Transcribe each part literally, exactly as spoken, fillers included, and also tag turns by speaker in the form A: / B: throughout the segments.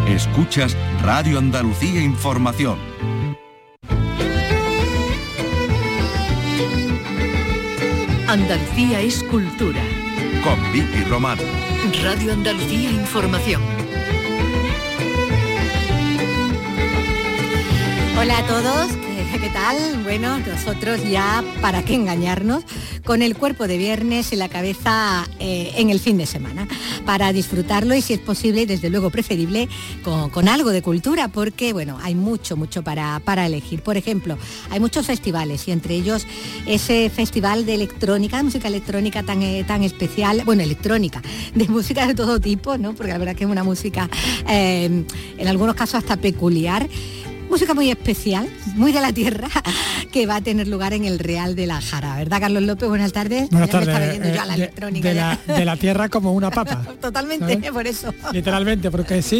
A: Escuchas Radio Andalucía Información.
B: Andalucía es cultura.
A: Con Vicky Román.
B: Radio Andalucía Información.
C: Hola a todos, ¿qué, qué tal? Bueno, nosotros ya, ¿para qué engañarnos? Con el cuerpo de viernes y la cabeza eh, en el fin de semana, para disfrutarlo y si es posible y desde luego preferible con, con algo de cultura, porque bueno, hay mucho, mucho para, para elegir. Por ejemplo, hay muchos festivales y entre ellos ese festival de electrónica, de música electrónica tan, eh, tan especial, bueno, electrónica, de música de todo tipo, ¿no? Porque la verdad que es una música eh, en algunos casos hasta peculiar. Música muy especial, muy de la tierra, que va a tener lugar en el Real de la Jara, ¿verdad, Carlos López? Buenas tardes.
D: Buenas
C: ya
D: tardes.
C: Me estaba yendo
D: eh,
C: yo a la
D: de,
C: electrónica.
D: De la, de la tierra como una papa.
C: Totalmente,
D: ¿sabes?
C: Por eso.
D: Literalmente, porque sí,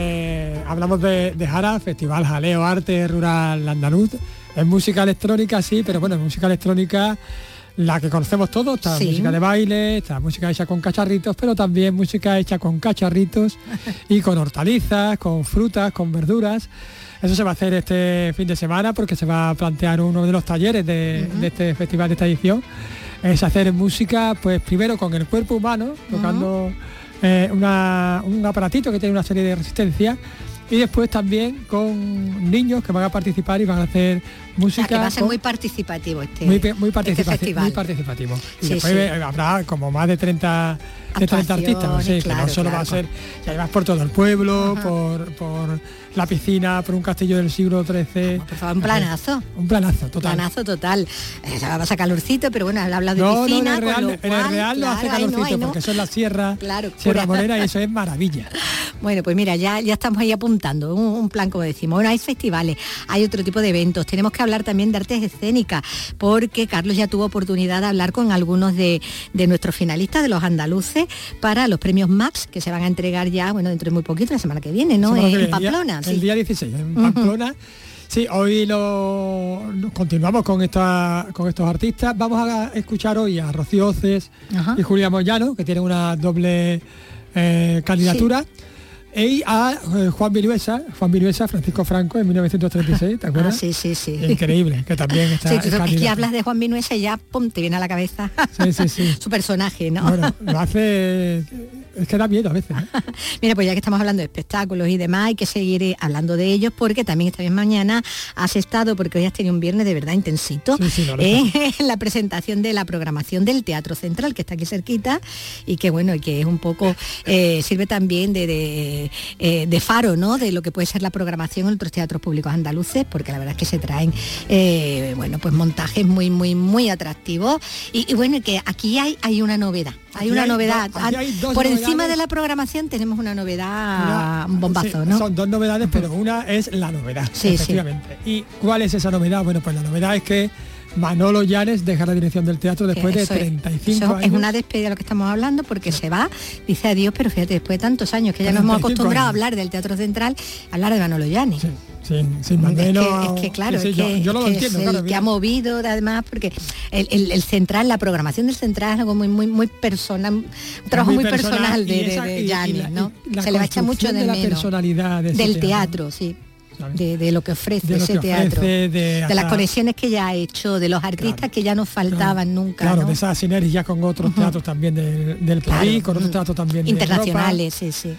D: eh, hablamos de, de Jara, Festival Jaleo Arte Rural Andaluz. Es música electrónica, sí, pero bueno, es música electrónica la que conocemos todos, está sí. música de baile, está música hecha con cacharritos, pero también música hecha con cacharritos y con hortalizas, con frutas, con verduras. Eso se va a hacer este fin de semana porque se va a plantear uno de los talleres de, uh-huh. de este festival, de esta edición. Es hacer música, pues primero con el cuerpo humano, tocando uh-huh. eh, una, un aparatito que tiene una serie de resistencia, y después también con niños que van a participar y van a hacer música. O sea, que
C: va a ser
D: con,
C: muy participativo este,
D: muy, muy, participa-
C: este festival.
D: muy participativo. Y
C: sí,
D: después
C: sí.
D: habrá como más de treinta, de treinta artistas, no sé, claro, que no solo claro. va a ser, y además por todo el pueblo, uh-huh. por, por la piscina, por un castillo del siglo trece.
C: Por favor, un planazo.
D: Un planazo total.
C: Un planazo total. Eh, va a sacar calorcito, pero bueno, habla de
D: no,
C: piscina.
D: No, en el Real,
C: con lo
D: en
C: cual,
D: el Real
C: claro,
D: no hace calorcito,
C: no, no.
D: porque eso es la sierra,
C: claro,
D: Sierra Morena, y eso es maravilla.
C: Bueno, pues mira, ya, ya estamos ahí apuntando, un, un plan como decimos. Bueno, hay festivales, hay otro tipo de eventos. Tenemos que hablar también de artes escénicas, porque Carlos ya tuvo oportunidad de hablar con algunos de, de nuestros finalistas, de los andaluces, para los premios Max, que se van a entregar ya, bueno, dentro de muy poquito, la semana que viene, ¿no? En, en Pamplona.
D: El día,
C: sí.
D: el día dieciséis, en Pamplona. Uh-huh. Sí, hoy lo, lo continuamos con esta, con estos artistas. Vamos a escuchar hoy a Rocío Oces uh-huh. y Julia Moyano, que tienen una doble eh, candidatura. Sí. Y a eh, Juan Viruesa, Juan Viruesa, Francisco Franco, en mil novecientos treinta y seis, ¿te acuerdas?
C: Ah, sí, sí, sí.
D: Increíble, que también está...
C: Sí, tú, es que hablas de Juan Viruesa y ya, pum, te viene a la cabeza
D: sí, sí, sí.
C: su personaje, ¿no?
D: Bueno, lo hace... Es que da miedo a veces, ¿eh?
C: Mira, pues ya que estamos hablando de espectáculos y demás, hay que seguir hablando de ellos, porque también esta misma mañana has estado, porque hoy has tenido un viernes de verdad intensito,
D: sí, sí,
C: eh, en la presentación de la programación del Teatro Central, que está aquí cerquita, y que bueno, y que es un poco, eh, sirve también de, de, eh, de faro, ¿no?, de lo que puede ser la programación en otros teatros públicos andaluces, porque la verdad es que se traen, eh, bueno, pues montajes muy, muy, muy atractivos, y, y bueno, que aquí hay, hay una novedad. Hay
D: aquí
C: una
D: hay
C: novedad.
D: Do, hay
C: Por
D: novedades.
C: Encima de la programación tenemos una novedad,
D: una,
C: un bombazo,
D: sí,
C: ¿no?
D: Son dos novedades, pero una es la novedad,
C: sí,
D: efectivamente.
C: Sí.
D: ¿Y cuál es esa novedad? Bueno, pues la novedad es que Manolo Llanes deja la dirección del teatro después de treinta y cinco
C: eso
D: años.
C: Es una despedida de lo que estamos hablando, porque se va, dice adiós, pero fíjate, después de tantos años que ya nos hemos acostumbrado años. a hablar del Teatro Central, a hablar de Manolo Llanes.
D: Sí. Sin, sin Manolo,
C: es, que, es que claro,
D: sí, sí,
C: es que,
D: yo, yo lo
C: es
D: entiendo,
C: el
D: claro,
C: que ha movido además, porque el, el, el central, la programación del central es algo muy muy muy personal, un trabajo muy, muy personal, personal de, de, de Llanes, ¿no? Se le va a echar mucho de, de menos.
D: La personalidad de
C: del
D: teatro,
C: teatro sí. De, de lo que ofrece
D: de lo
C: ese
D: que ofrece,
C: teatro,
D: de,
C: de
D: hasta,
C: las conexiones que ya ha hecho, de los artistas claro, que ya nos faltaban
D: claro,
C: nunca.
D: Claro,
C: ¿no?
D: de esas sinergias con otros uh-huh. teatros también del, del claro, país, con otros teatros también
C: internacionales,
D: de
C: sí, sí.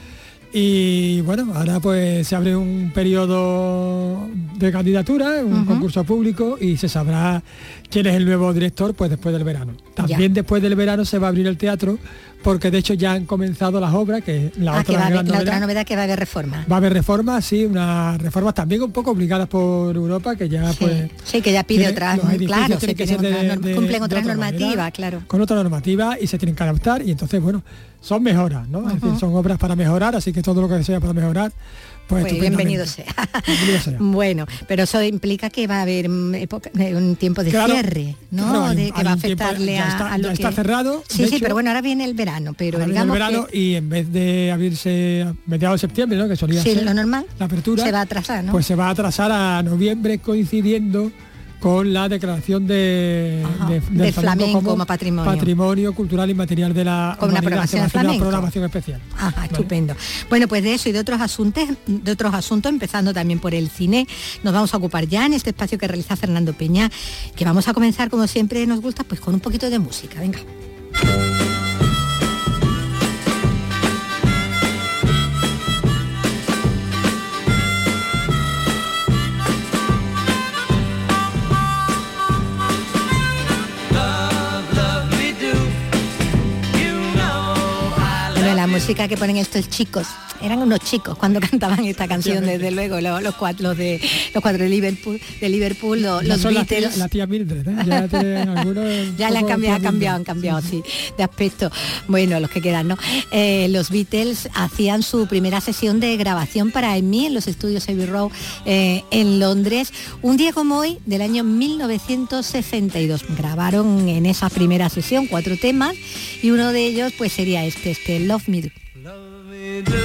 D: Y bueno, ahora pues se abre un periodo de candidatura, un uh-huh. concurso público, y se sabrá quién es el nuevo director pues después del verano. También ya. después del verano se va a abrir el teatro, porque de hecho ya han comenzado las obras, que la,
C: ah,
D: otra,
C: que va a haber,
D: novedad,
C: la otra novedad que va a haber reformas.
D: Va a haber reformas, sí, unas reformas también un poco obligadas por Europa, que ya
C: sí.
D: pues...
C: Sí, que ya pide otras, claro, se
D: que ser de,
C: otra,
D: de,
C: cumplen
D: de
C: otras
D: otra
C: normativas,
D: manera,
C: claro.
D: Con otra normativa, y se tienen que adaptar, y entonces, bueno, son mejoras, ¿no? Uh-huh. Es decir, son obras para mejorar, así que todo lo que sea para mejorar, pues,
C: pues bienvenido sea. bienvenido sea. Bueno, pero eso implica que va a haber época, un tiempo de
D: claro,
C: cierre, ¿no?
D: Claro, hay,
C: de, que va a afectarle
D: tiempo,
C: a,
D: está,
C: a lo
D: ya
C: que...
D: está cerrado.
C: Sí, sí,
D: hecho,
C: pero bueno, ahora viene el verano, pero digamos
D: el verano,
C: que...
D: y en vez de abrirse a mediados de septiembre, ¿no?, que solía
C: sí,
D: ser
C: lo normal,
D: la apertura,
C: se va a atrasar, ¿no?
D: Pues se va a atrasar a noviembre, coincidiendo con la declaración de,
C: Ajá,
D: de,
C: del
D: del
C: flamenco
D: como,
C: como patrimonio.
D: patrimonio cultural inmaterial de la
C: Con una
D: humanidad.
C: programación
D: Se va a hacer una
C: flamenco.
D: programación especial.
C: Ajá,
D: ¿Vale?
C: estupendo. Bueno, pues de eso y de otros asuntos, de otros asuntos, empezando también por el cine, nos vamos a ocupar ya en este espacio que realiza Fernando Peña, que vamos a comenzar, como siempre nos gusta, pues con un poquito de música. Venga. La música que ponen estos chicos, eran unos chicos cuando cantaban esta canción, desde luego, los, los cuatro los de los cuatro de Liverpool, de Liverpool los, los Beatles.
D: La tía, la tía Mildred, ¿eh? Ya, tienen algunos
C: ya le han cambiado, han cambiado, han cambiado, sí, de aspecto. Bueno, los que quedan, ¿no? Eh, los Beatles hacían su primera sesión de grabación para M I en los estudios Abbey Road eh, en Londres, un día como hoy del año mil novecientos sesenta y dos. Grabaron en esa primera sesión cuatro temas y uno de ellos pues sería este, este Love Me Do.
E: Love me do.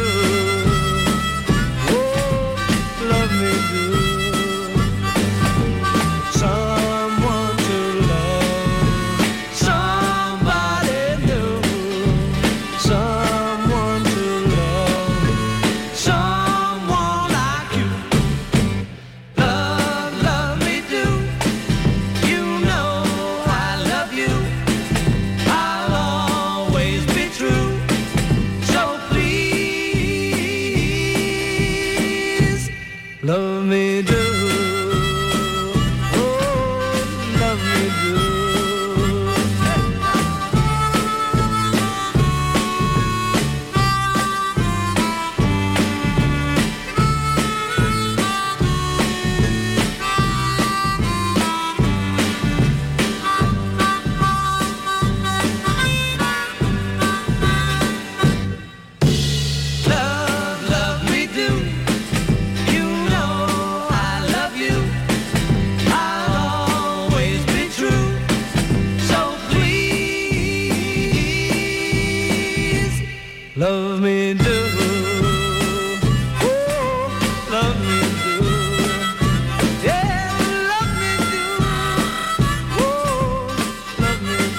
E: Oh, love me do. Someone to love, somebody new. Someone to love, someone like you. Love, love me do. You know I love you. I'll always be true. Love me do, oh, love me do. Love, love me do. Love me do, oh, love me do, yeah, love me do, oh, love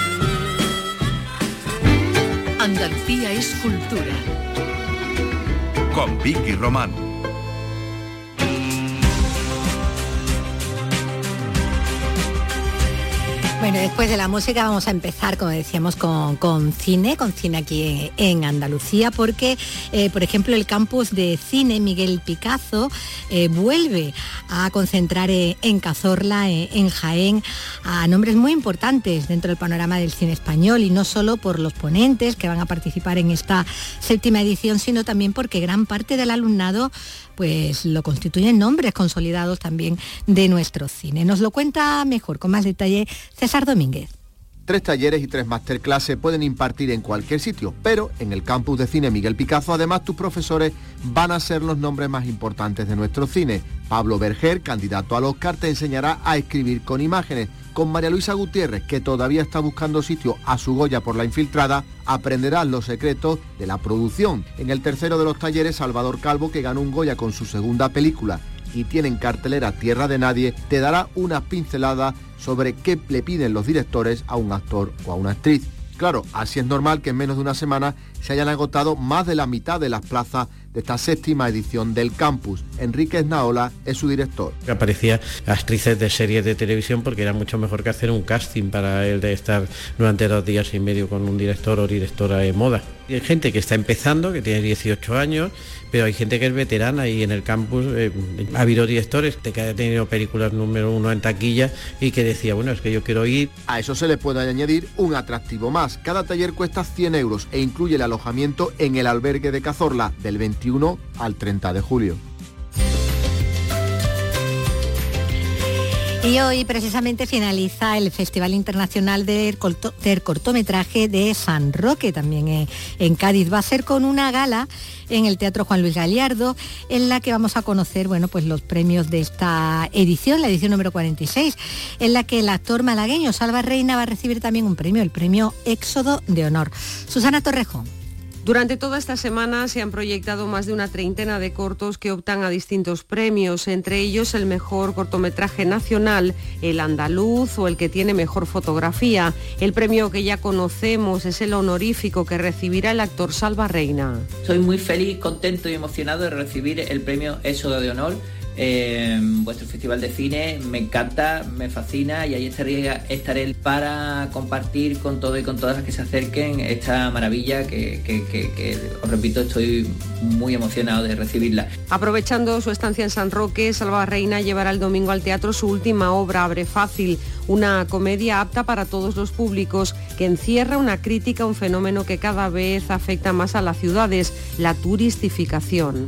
E: me do.
B: Andalucía es cultura.
A: Con Vicky Román.
C: Bueno, después de la música vamos a empezar, como decíamos, con, con cine, con cine aquí en, en Andalucía, porque, eh, por ejemplo, el campus de cine Miguel Picazo eh, vuelve a concentrar eh, en Cazorla, eh, en Jaén, a nombres muy importantes dentro del panorama del cine español, y no solo por los ponentes que van a participar en esta séptima edición, sino también porque gran parte del alumnado pues lo constituyen nombres consolidados también de nuestro cine. Nos lo cuenta mejor, con más detalle, César Domínguez.
F: Tres talleres y tres masterclass se pueden impartir en cualquier sitio, pero en el campus de cine Miguel Picazo, además, tus profesores van a ser los nombres más importantes de nuestro cine. Pablo Berger, candidato al Oscar, te enseñará a escribir con imágenes. Con María Luisa Gutiérrez, que todavía está buscando sitio a su Goya por La Infiltrada, aprenderás los secretos de la producción. En el tercero de los talleres, Salvador Calvo, que ganó un Goya con su segunda película y tiene en cartelera Tierra de Nadie, te dará una pincelada sobre qué le piden los directores a un actor o a una actriz. Claro, así es normal que en menos de una semana se hayan agotado más de la mitad de las plazas de esta séptima edición del campus. Enrique Esnaola es su director.
G: Aparecía actrices de series de televisión porque era mucho mejor que hacer un casting para él de estar durante dos días y medio con un director o directora de moda. Hay gente que está empezando, que tiene dieciocho años, pero hay gente que es veterana y en el campus eh, ha habido directores que han tenido películas número uno en taquilla y que decía, bueno, es que yo quiero ir.
F: A eso se le puede añadir un atractivo más. Cada taller cuesta cien euros e incluye el alojamiento en el albergue de Cazorla del veintiuno al treinta de julio.
C: Y hoy precisamente finaliza el Festival Internacional del, Corto, del Cortometraje de San Roque, también en, en Cádiz. Va a ser con una gala en el Teatro Juan Luis Galiardo, en la que vamos a conocer, bueno, pues los premios de esta edición, la edición número cuarenta y seis, en la que el actor malagueño Salva Reina va a recibir también un premio, el premio Éxodo de Honor. Susana Torrejón.
H: Durante toda esta semana se han proyectado más de una treintena de cortos que optan a distintos premios, entre ellos el mejor cortometraje nacional, el andaluz o el que tiene mejor fotografía. El premio que ya conocemos es el honorífico que recibirá el actor Salva Reina.
I: Soy muy feliz, contento y emocionado de recibir el premio Éxodo de Honor. Eh, vuestro festival de cine me encanta, me fascina y ahí estaré, estaré para compartir con todo y con todas las que se acerquen esta maravilla que, que, que, que os repito, estoy muy emocionado de recibirla.
H: Aprovechando su estancia en San Roque, Salva Reina llevará el domingo al teatro su última obra, Abre Fácil, una comedia apta para todos los públicos que encierra una crítica a un fenómeno que cada vez afecta más a las ciudades, la turistificación.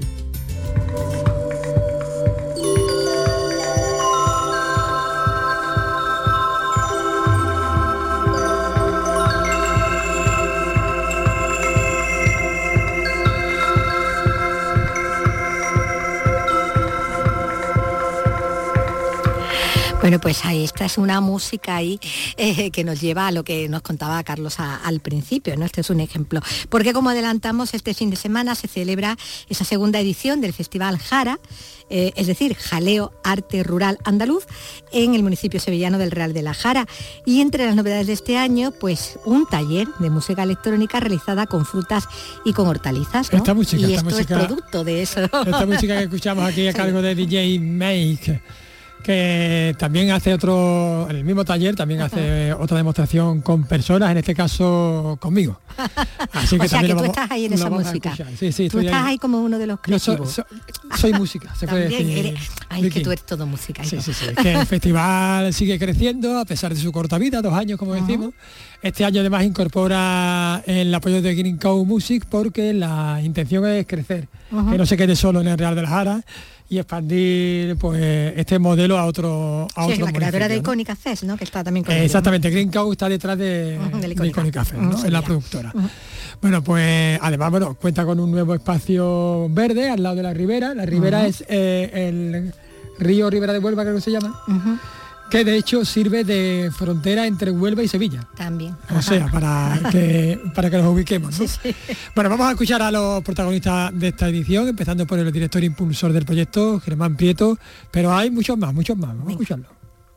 C: Bueno, pues ahí esta es una música ahí eh, que nos lleva a lo que nos contaba Carlos a, al principio, ¿no? Este es un ejemplo. Porque como adelantamos, este fin de semana se celebra esa segunda edición del Festival Jara, eh, es decir, Jaleo Arte Rural Andaluz, en el municipio sevillano del Real de la Jara. Y entre las novedades de este año, pues un taller de música electrónica realizada con frutas y con hortalizas, ¿no?
D: Esta música,
C: y
D: esta
C: esto
D: música,
C: es producto de eso.
D: Esta música que escuchamos aquí a cargo de D J Make, que también hace otro, en el mismo taller también hace otra demostración con personas, en este caso conmigo. Así que
C: o sea
D: también
C: que tú
D: vamos,
C: estás ahí en esa música.
D: Sí, sí,
C: tú estás ahí. ahí como uno de los creativos.
D: Yo soy, soy música, se puede decir.
C: Eres, ay, Vicky. Que tú eres todo música.
D: Sí, sí, sí. Es que el festival sigue creciendo a pesar de su corta vida, dos años como uh-huh. decimos. Este año además incorpora el apoyo de Green Cow Music porque la intención es crecer, uh-huh. que no se quede solo en el Real de la Jara y expandir pues este modelo a otro a
C: sí,
D: otro
C: la creadora de
D: ¿no?
C: Icónica Fest, ¿no? Que está también con
D: eh, exactamente, Green Cow está detrás de, uh-huh, de Icónica Fest, ¿no? Uh-huh, es la productora. Uh-huh. Bueno, pues además bueno, cuenta con un nuevo espacio verde al lado de la ribera. La ribera uh-huh. es eh, el río Ribera de Huelva, creo que se llama. Uh-huh. Que de hecho sirve de frontera entre Huelva y Sevilla.
C: También.
D: O sea, para que para que nos ubiquemos, ¿no? Sí, sí. Bueno, vamos a escuchar a los protagonistas de esta edición, empezando por el director impulsor del proyecto, Germán Prieto, pero hay muchos más, muchos más. Vamos Venga. a escucharlo.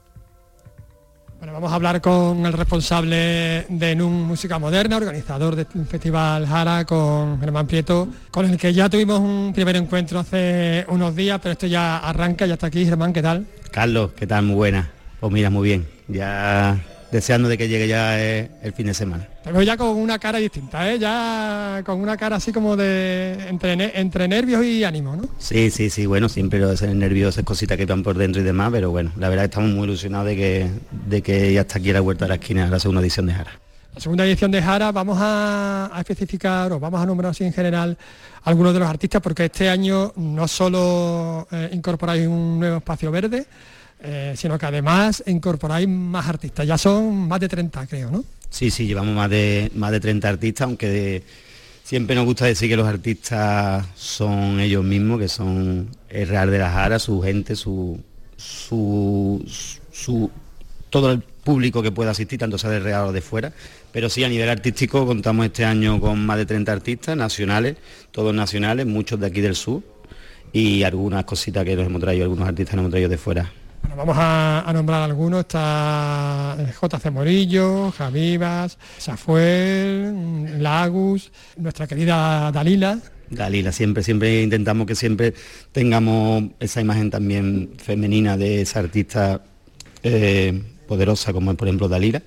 D: Bueno, vamos a hablar con el responsable de N U M Música Moderna, organizador del Festival Jara, con Germán Prieto, con el que ya tuvimos un primer encuentro hace unos días, pero esto ya arranca, ya está aquí. Germán, ¿qué tal?
J: Carlos, ¿qué tal? Muy buena. Pues mira, muy bien. Ya deseando de que llegue ya el fin de semana.
D: Te veo ya con una cara distinta, ¿eh? Ya con una cara así como de entre, entre nervios y ánimo, ¿no?
J: Sí, sí, sí, bueno, siempre lo de ser nervioso, esas cositas que van por dentro y demás, pero bueno, la verdad es que estamos muy ilusionados de que, de que ya está aquí a la vuelta de la esquina la segunda edición de Jara.
D: La segunda edición de Jara, vamos a, a especificar o vamos a nombrar así en general algunos de los artistas, porque este año no solo eh, incorporáis un nuevo espacio verde, Eh, sino que además incorporáis más artistas, ya son más de treinta, creo, ¿no?
J: Sí, sí, llevamos más de más de treinta artistas, aunque de, siempre nos gusta decir que los artistas son ellos mismos, que son el Real de la Jara, su gente, su, su, su todo el público que pueda asistir, tanto sea del Real o de fuera, pero sí, a nivel artístico contamos este año con más de treinta artistas nacionales, todos nacionales, muchos de aquí del sur, y algunas cositas que nos hemos traído, algunos artistas nos hemos traído de fuera.
D: Bueno, vamos a, a nombrar algunos. Está J C Morillo, Javivas, Safuel, Lagus, nuestra querida Dalila.
J: Dalila, siempre, siempre intentamos que siempre tengamos esa imagen también femenina de esa artista eh, poderosa como es por ejemplo Dalila.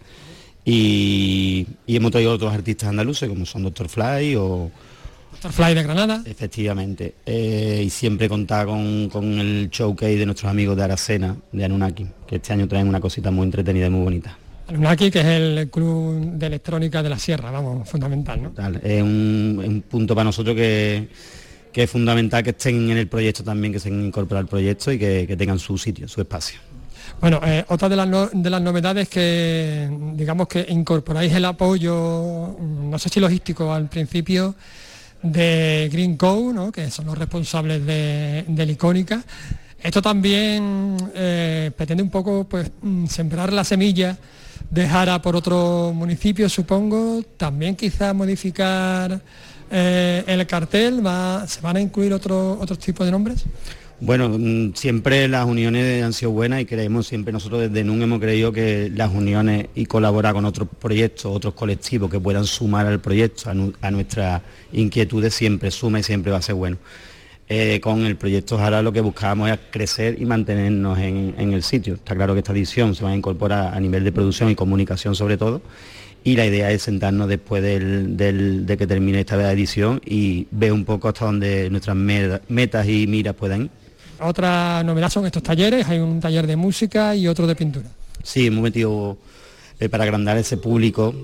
J: Y, y hemos traído otros artistas andaluces como son Doctor Fly o...
D: Doctor Fly de Granada.
J: Efectivamente, eh, y siempre contar con, con el showcase de nuestros amigos de Aracena, de Anunnaki, que este año traen una cosita muy entretenida y muy bonita.
D: Anunnaki, que es el club de electrónica de la Sierra, vamos, fundamental, ¿no?
J: Total, es un, un punto para nosotros que, que es fundamental que estén en el proyecto también, que se incorporen al proyecto y que, que tengan su sitio, su espacio.
D: Bueno, eh, otra de las, no, de las novedades que, digamos que incorporáis el apoyo, no sé si logístico al principio, de Green Co, ¿no? Que son los responsables de, de la Icónica. Esto también eh, pretende un poco pues sembrar la semilla de Jara por otro municipio, supongo, también quizás modificar eh, el cartel, va, ¿se van a incluir otros otros tipos de nombres?
J: Bueno, siempre las uniones han sido buenas y creemos, siempre nosotros desde N U M hemos creído que las uniones y colaborar con otros proyectos, otros colectivos que puedan sumar al proyecto, a, nu, a nuestras inquietudes, siempre suma y siempre va a ser bueno. Eh, con el proyecto Jara lo que buscábamos es crecer y mantenernos en, en el sitio. Está claro que esta edición se va a incorporar a nivel de producción y comunicación sobre todo, y la idea es sentarnos después del, del, de que termine esta edición y ver un poco hasta dónde nuestras metas y miras puedan ir.
D: Otra novedad son estos talleres, hay un taller de música y otro de pintura.
J: Sí, hemos metido eh, para agrandar ese público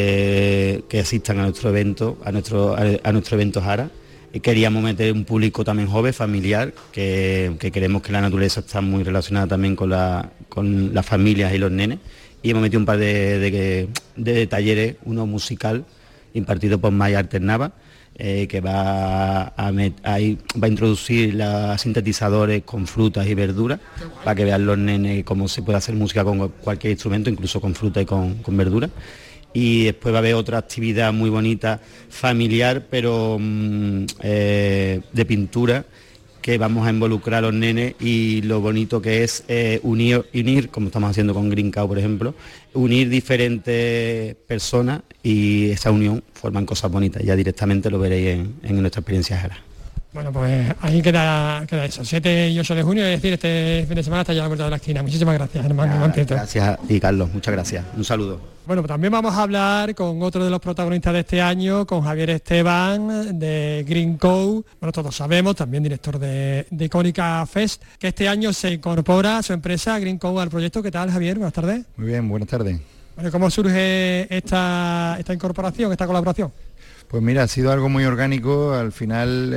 J: eh, que asistan a nuestro evento, a nuestro, a, a nuestro evento Jara. Y queríamos meter un público también joven, familiar, que, que creemos que la naturaleza está muy relacionada también con, la, con las familias y los nenes. Y hemos metido un par de, de, de talleres, uno musical, impartido por Maya Alternava, Eh, que va a, met, a, va a introducir los sintetizadores con frutas y verduras para que vean los nenes cómo se puede hacer música con cualquier instrumento, incluso con fruta y con, con verduras. Y después va a haber otra actividad muy bonita, familiar, pero mmm, eh, de pintura, que vamos a involucrar a los nenes, y lo bonito que es eh, unir, unir, como estamos haciendo con Green Cow, por ejemplo, unir diferentes personas, y esa unión forman cosas bonitas. Ya directamente lo veréis en, en nuestra experiencia Jara.
D: Bueno, pues ahí queda, queda eso, siete y ocho de junio, es decir, este fin de semana está ya a la puerta de la esquina. Muchísimas gracias, Germán.
J: Ya, gracias a ti, Carlos, muchas gracias. Un saludo.
D: Bueno, pues también vamos a hablar con otro de los protagonistas de este año, con Javier Esteban, de Green Cow. Bueno, todos sabemos, también director de, de Icónica Fest, que este año se incorpora su empresa Green Cow al proyecto. ¿Qué tal, Javier? Buenas tardes.
K: Muy bien, buenas tardes.
D: Bueno, ¿cómo surge esta, esta incorporación, esta colaboración?
K: Pues mira, ha sido algo muy orgánico, al final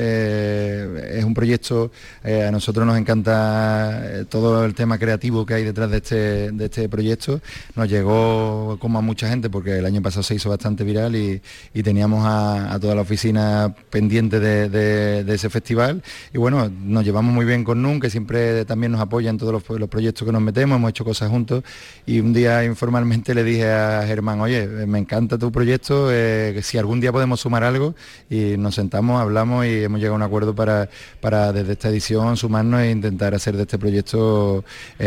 K: eh, es un proyecto, eh, a nosotros nos encanta eh, todo el tema creativo que hay detrás de este, de este proyecto. Nos llegó como a mucha gente porque el año pasado se hizo bastante viral y, y teníamos a, a toda la oficina pendiente de, de, de ese festival, y bueno, nos llevamos muy bien con N U M, que siempre también nos apoya en todos los, los proyectos que nos metemos, hemos hecho cosas juntos, y un día informalmente le dije a Germán, oye, me encanta tu proyecto, eh, que si algún día podemos sumar algo, y nos sentamos, hablamos y hemos llegado a un acuerdo para, para desde esta edición sumarnos e intentar hacer de este proyecto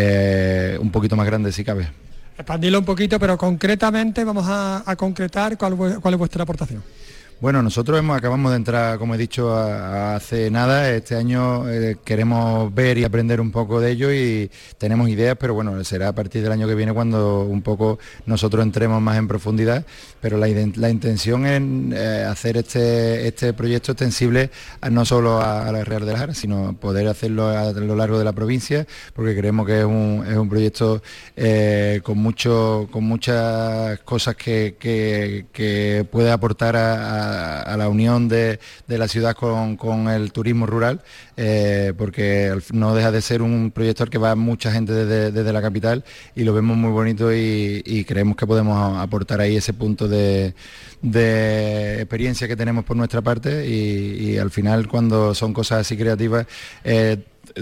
K: eh, un poquito más grande si cabe.
D: Expandirlo un poquito, pero concretamente vamos a, a concretar cuál, cuál es vuestra aportación.
K: Bueno, nosotros hemos, acabamos de entrar, como he dicho, a, a hace nada. Este año eh, queremos ver y aprender un poco de ello y tenemos ideas, pero bueno, será a partir del año que viene cuando un poco nosotros entremos más en profundidad. Pero la, la intención es eh, hacer este, este proyecto extensible a, no solo a, a la Real de la Jara, sino poder hacerlo a, a lo largo de la provincia, porque creemos que es un, es un proyecto eh, con, mucho, con muchas cosas que, que, que puede aportar a, a a la unión de, de la ciudad con, con el turismo rural, eh, porque no deja de ser un proyecto al que va mucha gente desde, desde la capital, y lo vemos muy bonito y, y creemos que podemos aportar ahí ese punto de, de experiencia que tenemos por nuestra parte, y, y al final cuando son cosas así creativas eh,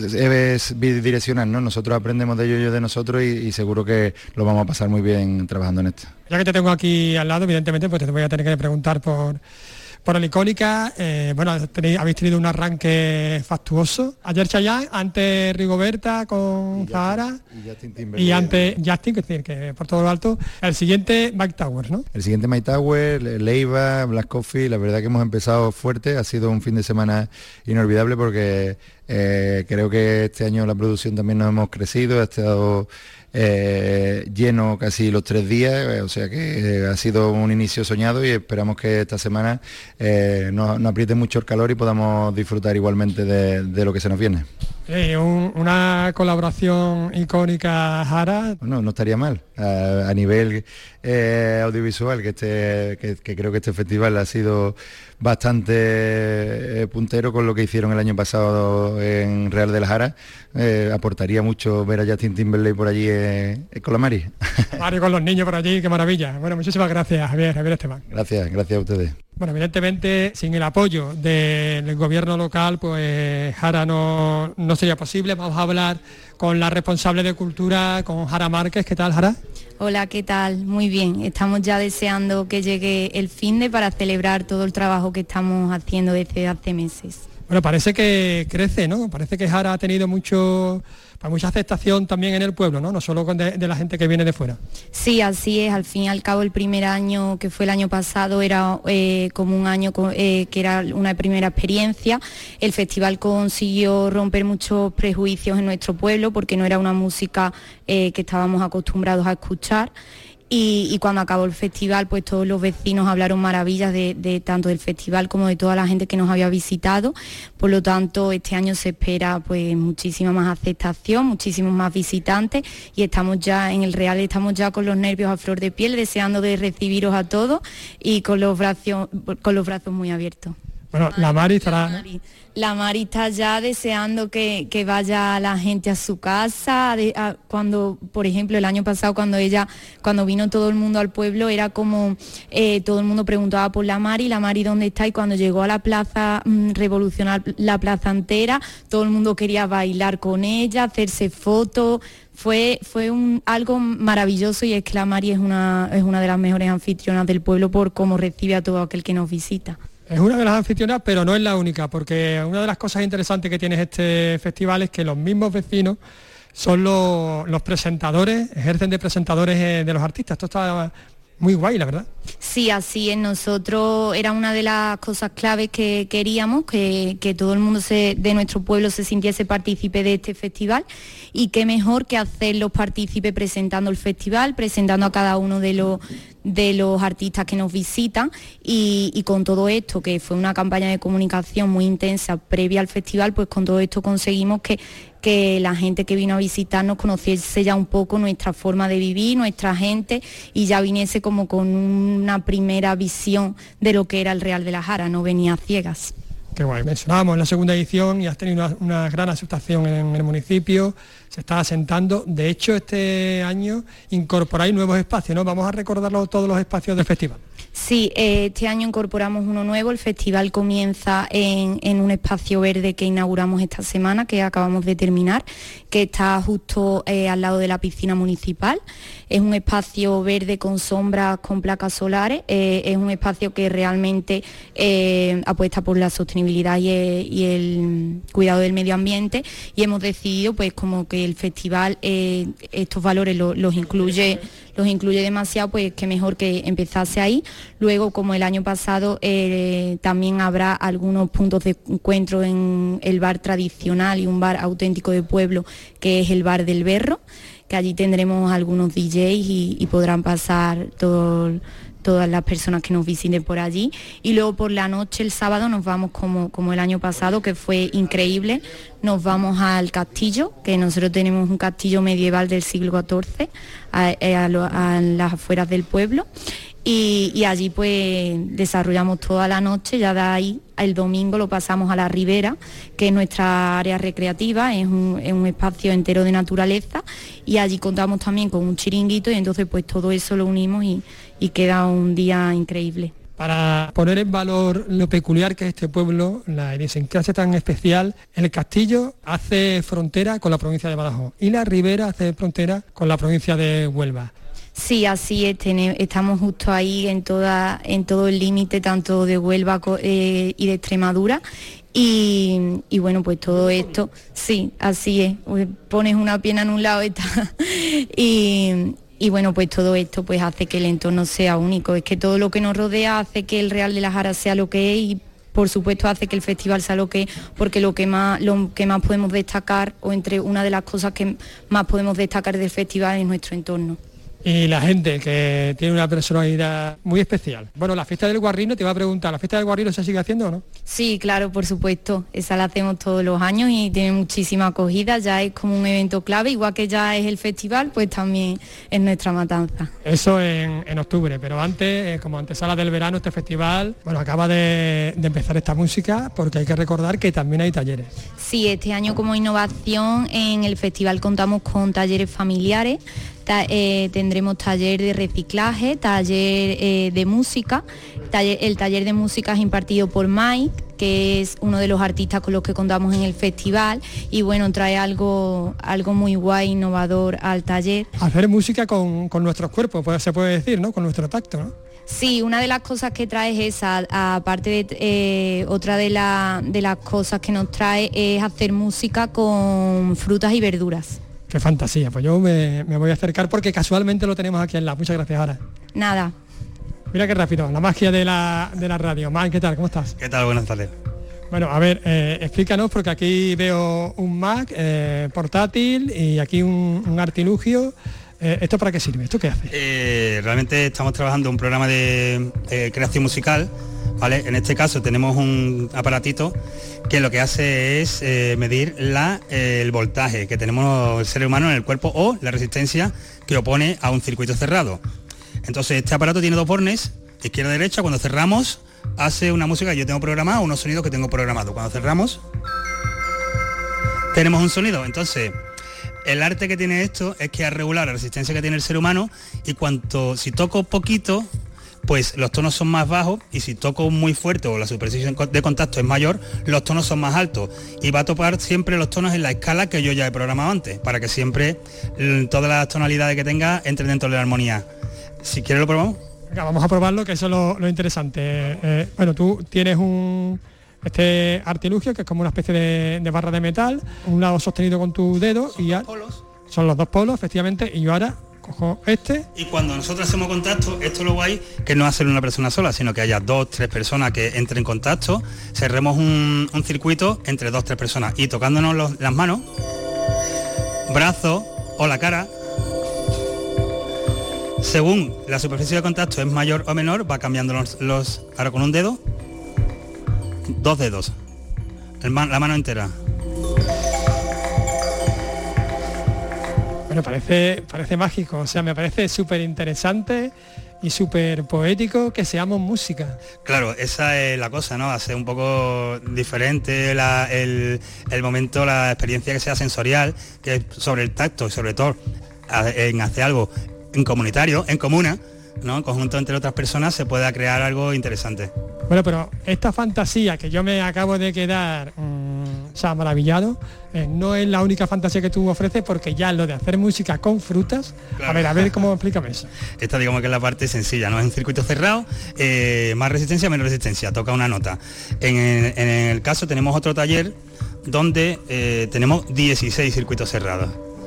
K: es bidireccional, ¿no? Nosotros aprendemos de ello y de nosotros, y, y seguro que lo vamos a pasar muy bien trabajando en esto.
D: Ya que te tengo aquí al lado, evidentemente, pues te voy a tener que preguntar por, por la Icónica. Eh, bueno, tenéis, habéis tenido un arranque fastuoso. Ayer Chayanne, antes Rigoberta con Zahara, y, y antes Justin, es decir, que por todo lo alto. El siguiente, Mike Towers, ¿no?
K: El siguiente Mike Towers, Leiva, Black Coffee. La verdad que hemos empezado fuerte, ha sido un fin de semana inolvidable porque eh, creo que este año la producción también nos hemos crecido, ha estado Eh, lleno casi los tres días, eh, o sea que eh, ha sido un inicio soñado, y esperamos que esta semana eh, no, no apriete mucho el calor y podamos disfrutar igualmente de, de lo que se nos viene.
D: Sí, un, una colaboración icónica Jara.
K: No, no estaría mal. A, a nivel eh, audiovisual, que, este, que, que creo que este festival ha sido bastante eh, puntero con lo que hicieron el año pasado en Real de la Jara. Eh, aportaría mucho ver a Justin Timberlake por allí eh, con la Mari.
D: Mari con los niños por allí, qué maravilla. Bueno, muchísimas gracias, Javier, Javier Esteban.
K: Gracias, gracias a ustedes.
D: Bueno, evidentemente, sin el apoyo del gobierno local, pues Jara no, no sería posible. Vamos a hablar con la responsable de Cultura, con Jara Márquez. ¿Qué tal, Jara?
L: Hola, ¿qué tal? Muy bien. Estamos ya deseando que llegue el finde para celebrar todo el trabajo que estamos haciendo desde hace meses.
D: Bueno, parece que crece, ¿no? Parece que Jara ha tenido mucho, pues, mucha aceptación también en el pueblo, ¿no? No solo con de, de la gente que viene de fuera.
L: Sí, así es. Al fin y al cabo, el primer año, que fue el año pasado, era eh, como un año eh, que era una primera experiencia. El festival consiguió romper muchos prejuicios en nuestro pueblo porque no era una música eh, que estábamos acostumbrados a escuchar. Y, y cuando acabó el festival, pues todos los vecinos hablaron maravillas de, de tanto del festival como de toda la gente que nos había visitado. Por lo tanto, este año se espera pues muchísima más aceptación, muchísimos más visitantes y estamos ya en el Real, estamos ya con los nervios a flor de piel, deseando de recibiros a todos y con los brazos, con los brazos muy abiertos.
D: Bueno, la Mari estará...
L: La Mari, la Mari está ya deseando que, que vaya la gente a su casa. De, a, cuando, por ejemplo, el año pasado cuando ella, cuando vino todo el mundo al pueblo, era como eh, todo el mundo preguntaba por la Mari, la Mari ¿dónde está? Y cuando llegó a la plaza, mmm, revolucionar la plaza entera, todo el mundo quería bailar con ella, hacerse fotos. Fue, fue un, algo maravilloso y es que la Mari es una, es una de las mejores anfitrionas del pueblo por cómo recibe a todo aquel que nos visita.
D: Es una de las anfitrionas, pero no es la única, porque una de las cosas interesantes que tiene este festival es que los mismos vecinos son los, los presentadores, ejercen de presentadores de los artistas. Esto está muy guay, la verdad.
L: Sí, así es. Nosotros era una de las cosas claves que queríamos, que, que todo el mundo se, de nuestro pueblo se sintiese partícipe de este festival y qué mejor que hacerlos partícipe presentando el festival, presentando a cada uno de los de los artistas que nos visitan y, y con todo esto, que fue una campaña de comunicación muy intensa previa al festival, pues con todo esto conseguimos que, que la gente que vino a visitarnos conociese ya un poco nuestra forma de vivir, nuestra gente y ya viniese como con una primera visión de lo que era el Real de la Jara, no venía a ciegas.
D: Qué guay, mencionábamos en la segunda edición y has tenido una, una gran aceptación en el municipio, se está asentando. De hecho, este año incorporáis nuevos espacios, ¿no? Vamos a recordarlo todos los espacios del festival.
L: Sí, eh, este año incorporamos uno nuevo. El festival comienza en, en un espacio verde que inauguramos esta semana, que acabamos de terminar, que está justo eh, al lado de la piscina municipal. Es un espacio verde con sombras, con placas solares. Eh, es un espacio que realmente eh, apuesta por la sostenibilidad y el, y el cuidado del medio ambiente. Y hemos decidido, pues, como que el festival eh, estos valores lo, los incluye. los incluye demasiado, pues qué mejor que empezase ahí. Luego, como el año pasado, eh, también habrá algunos puntos de encuentro en el bar tradicional y un bar auténtico de pueblo, que es el Bar del Berro, que allí tendremos algunos D Js y, y podrán pasar todo, todas las personas que nos visiten por allí. Y luego por la noche, el sábado, nos vamos como, como el año pasado, que fue increíble. Nos vamos al castillo, que nosotros tenemos un castillo medieval del siglo catorce, a, a, a, a las afueras del pueblo. Y, y allí pues desarrollamos toda la noche, ya de ahí el domingo lo pasamos a la Ribera, que es nuestra área recreativa, es un, es un espacio entero de naturaleza y allí contamos también con un chiringuito y entonces pues todo eso lo unimos y, y queda un día increíble.
D: Para poner en valor lo peculiar que es este pueblo, la idiosincrasia tan especial, el castillo hace frontera con la provincia de Badajoz y la Ribera hace frontera con la provincia de Huelva.
L: Sí, así es, tenemos, estamos justo ahí en, toda, en todo el límite, tanto de Huelva eh, y de Extremadura. Y, y bueno, pues todo esto, sí, así es, pones una pierna en un lado está, y, y bueno, pues todo esto pues hace que el entorno sea único. Es que todo lo que nos rodea hace que el Real de la Jara sea lo que es y por supuesto hace que el festival sea lo que es, porque lo que más lo que más podemos destacar, o entre una de las cosas que más podemos destacar del festival, es nuestro entorno.
D: Y la gente, que tiene una personalidad muy especial. Bueno, la fiesta del Guarrino, te iba a preguntar, ¿la fiesta del Guarrino se sigue haciendo o no?
L: Sí, claro, por supuesto. Esa la hacemos todos los años y tiene muchísima acogida, ya es como un evento clave, igual que ya es el festival, pues también es nuestra matanza.
D: Eso en, en octubre, pero antes, como antesala del verano, este festival, bueno, acaba de, de empezar esta música, porque hay que recordar que también hay talleres.
L: Sí, este año como innovación en el festival contamos con talleres familiares, Ta- eh, tendremos taller de reciclaje, taller eh, de música. Taller, el taller de música es impartido por Mike, que es uno de los artistas con los que contamos en el festival, y bueno, trae algo, algo muy guay, innovador al taller.
D: Hacer música con, con nuestros cuerpos, pues, se puede decir, ¿no? Con nuestro tacto, ¿no?
L: Sí, una de las cosas que trae es esa, aparte de eh, otra de, la, de las cosas que nos trae es hacer música con frutas y verduras.
D: Qué fantasía, pues yo me, me voy a acercar porque casualmente lo tenemos aquí en la. Muchas gracias, Ara.
L: Nada.
D: Mira qué rápido, la magia de la, de la radio. Mike, ¿qué tal? ¿Cómo estás?
M: ¿Qué tal? Buenas tardes.
D: Bueno, a ver, eh, explícanos, porque aquí veo un Mac eh, portátil y aquí un, un artilugio. Eh, ¿Esto para qué sirve? ¿Esto qué hace?
M: Eh, realmente estamos trabajando un programa de eh, creación musical, ¿vale? En este caso tenemos un aparatito que lo que hace es eh, medir la, eh, el voltaje que tenemos el ser humano en el cuerpo o la resistencia que opone a un circuito cerrado. Entonces este aparato tiene dos bornes, izquierda y derecha. Cuando cerramos hace una música que yo tengo programada, unos sonidos que tengo programados. Cuando cerramos tenemos un sonido. Entonces el arte que tiene esto es que a regular la resistencia que tiene el ser humano, y cuanto si toco poquito, pues los tonos son más bajos, y si toco muy fuerte o la superficie de contacto es mayor, los tonos son más altos, y va a topar siempre los tonos en la escala que yo ya he programado antes, para que siempre todas las tonalidades que tenga entren dentro de la armonía. Si quieres lo probamos.
D: Venga, vamos a probarlo, que eso es lo, lo interesante. Eh, bueno, tú tienes un este artilugio que es como una especie de, de barra de metal, un lado sostenido con tu dedo, y ya son los dos polos, efectivamente, y yo ahora cojo este.
M: Y cuando nosotros hacemos contacto, esto lo guay, que no hace una persona sola, sino que haya dos, tres personas que entren en contacto, cerremos un, un circuito entre dos, tres personas, y tocándonos los, las manos, brazos o la cara, según la superficie de contacto es mayor o menor, va cambiando los, los ahora con un dedo, dos dedos, el man, la mano entera.
D: Bueno, parece, parece mágico, o sea, me parece súper interesante y súper poético que seamos música.
M: Claro, esa es la cosa, ¿no? Hacer un poco diferente la, el, el momento, la experiencia que sea sensorial, que es sobre el tacto, y sobre todo en hacer algo en comunitario, en comuna, ¿no? En conjunto entre otras personas se pueda crear algo interesante.
D: Bueno, pero esta fantasía que yo me acabo de quedar, mmm, o sea, maravillado, eh, no es la única fantasía que tú ofreces, porque ya lo de hacer música con frutas, claro. a ver, a ver cómo explícame eso.
M: Esta digamos que es la parte sencilla, ¿no? Es un circuito cerrado, eh, más resistencia, menos resistencia, toca una nota. En, en, en el caso tenemos otro taller donde eh, tenemos dieciséis circuitos cerrados,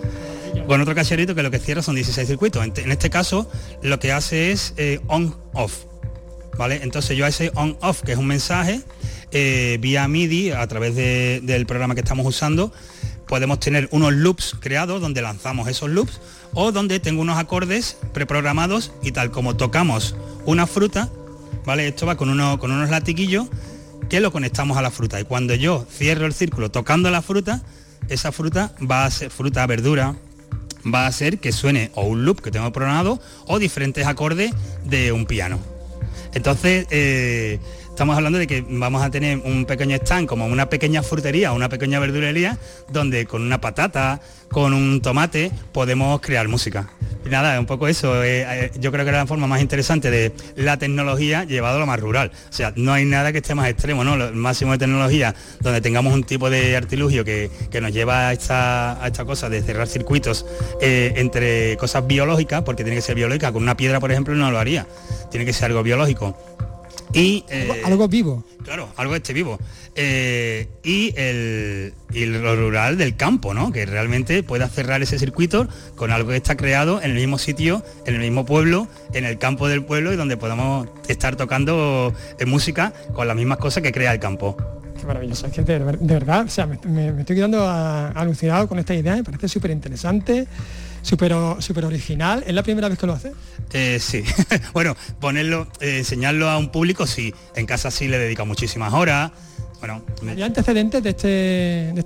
M: con otro cacharrito que lo que cierra son dieciséis circuitos. En este caso lo que hace es eh, on-off, ¿vale? Entonces yo a ese on-off, que es un mensaje, eh, vía MIDI, a través de, del programa que estamos usando, podemos tener unos loops creados donde lanzamos esos loops, o donde tengo unos acordes preprogramados, y tal como tocamos una fruta, ¿vale? Esto va con, uno, con unos latiguillos que lo conectamos a la fruta, y cuando yo cierro el círculo tocando la fruta, esa fruta va a ser fruta, verdura, va a hacer que suene o un loop que tengo programado o diferentes acordes de un piano. Entonces eh, estamos hablando de que vamos a tener un pequeño stand, como una pequeña frutería o una pequeña verdulería, donde con una patata, con un tomate, podemos crear música. Y nada, un poco eso, eh, yo creo que era la forma más interesante de la tecnología llevado a lo más rural. O sea, no hay nada que esté más extremo, ¿no? Lo máximo de tecnología, donde tengamos un tipo de artilugio que, que nos lleva a esta, a esta cosa de cerrar circuitos eh, entre cosas biológicas, porque tiene que ser biológica. Con una piedra, por ejemplo, no lo haría. Tiene que ser algo biológico. Y, eh,
D: algo, algo vivo.
M: Claro, algo este vivo. Eh, y, el, y lo rural del campo, ¿no? Que realmente pueda cerrar ese circuito con algo que está creado en el mismo sitio, en el mismo pueblo, en el campo del pueblo, y donde podamos estar tocando eh, música con las mismas cosas que crea el campo.
D: Qué maravilloso, es que de, de verdad, o sea, me, me, me estoy quedando a, alucinado con esta idea, me parece súper interesante, súper súper original. ¿Es la primera vez que lo haces?
M: Eh, sí, bueno, ponerlo, eh, enseñarlo a un público, sí, en casa sí le dedica muchísimas horas. Bueno,
D: ¿hay antecedentes de, este, de esta idea?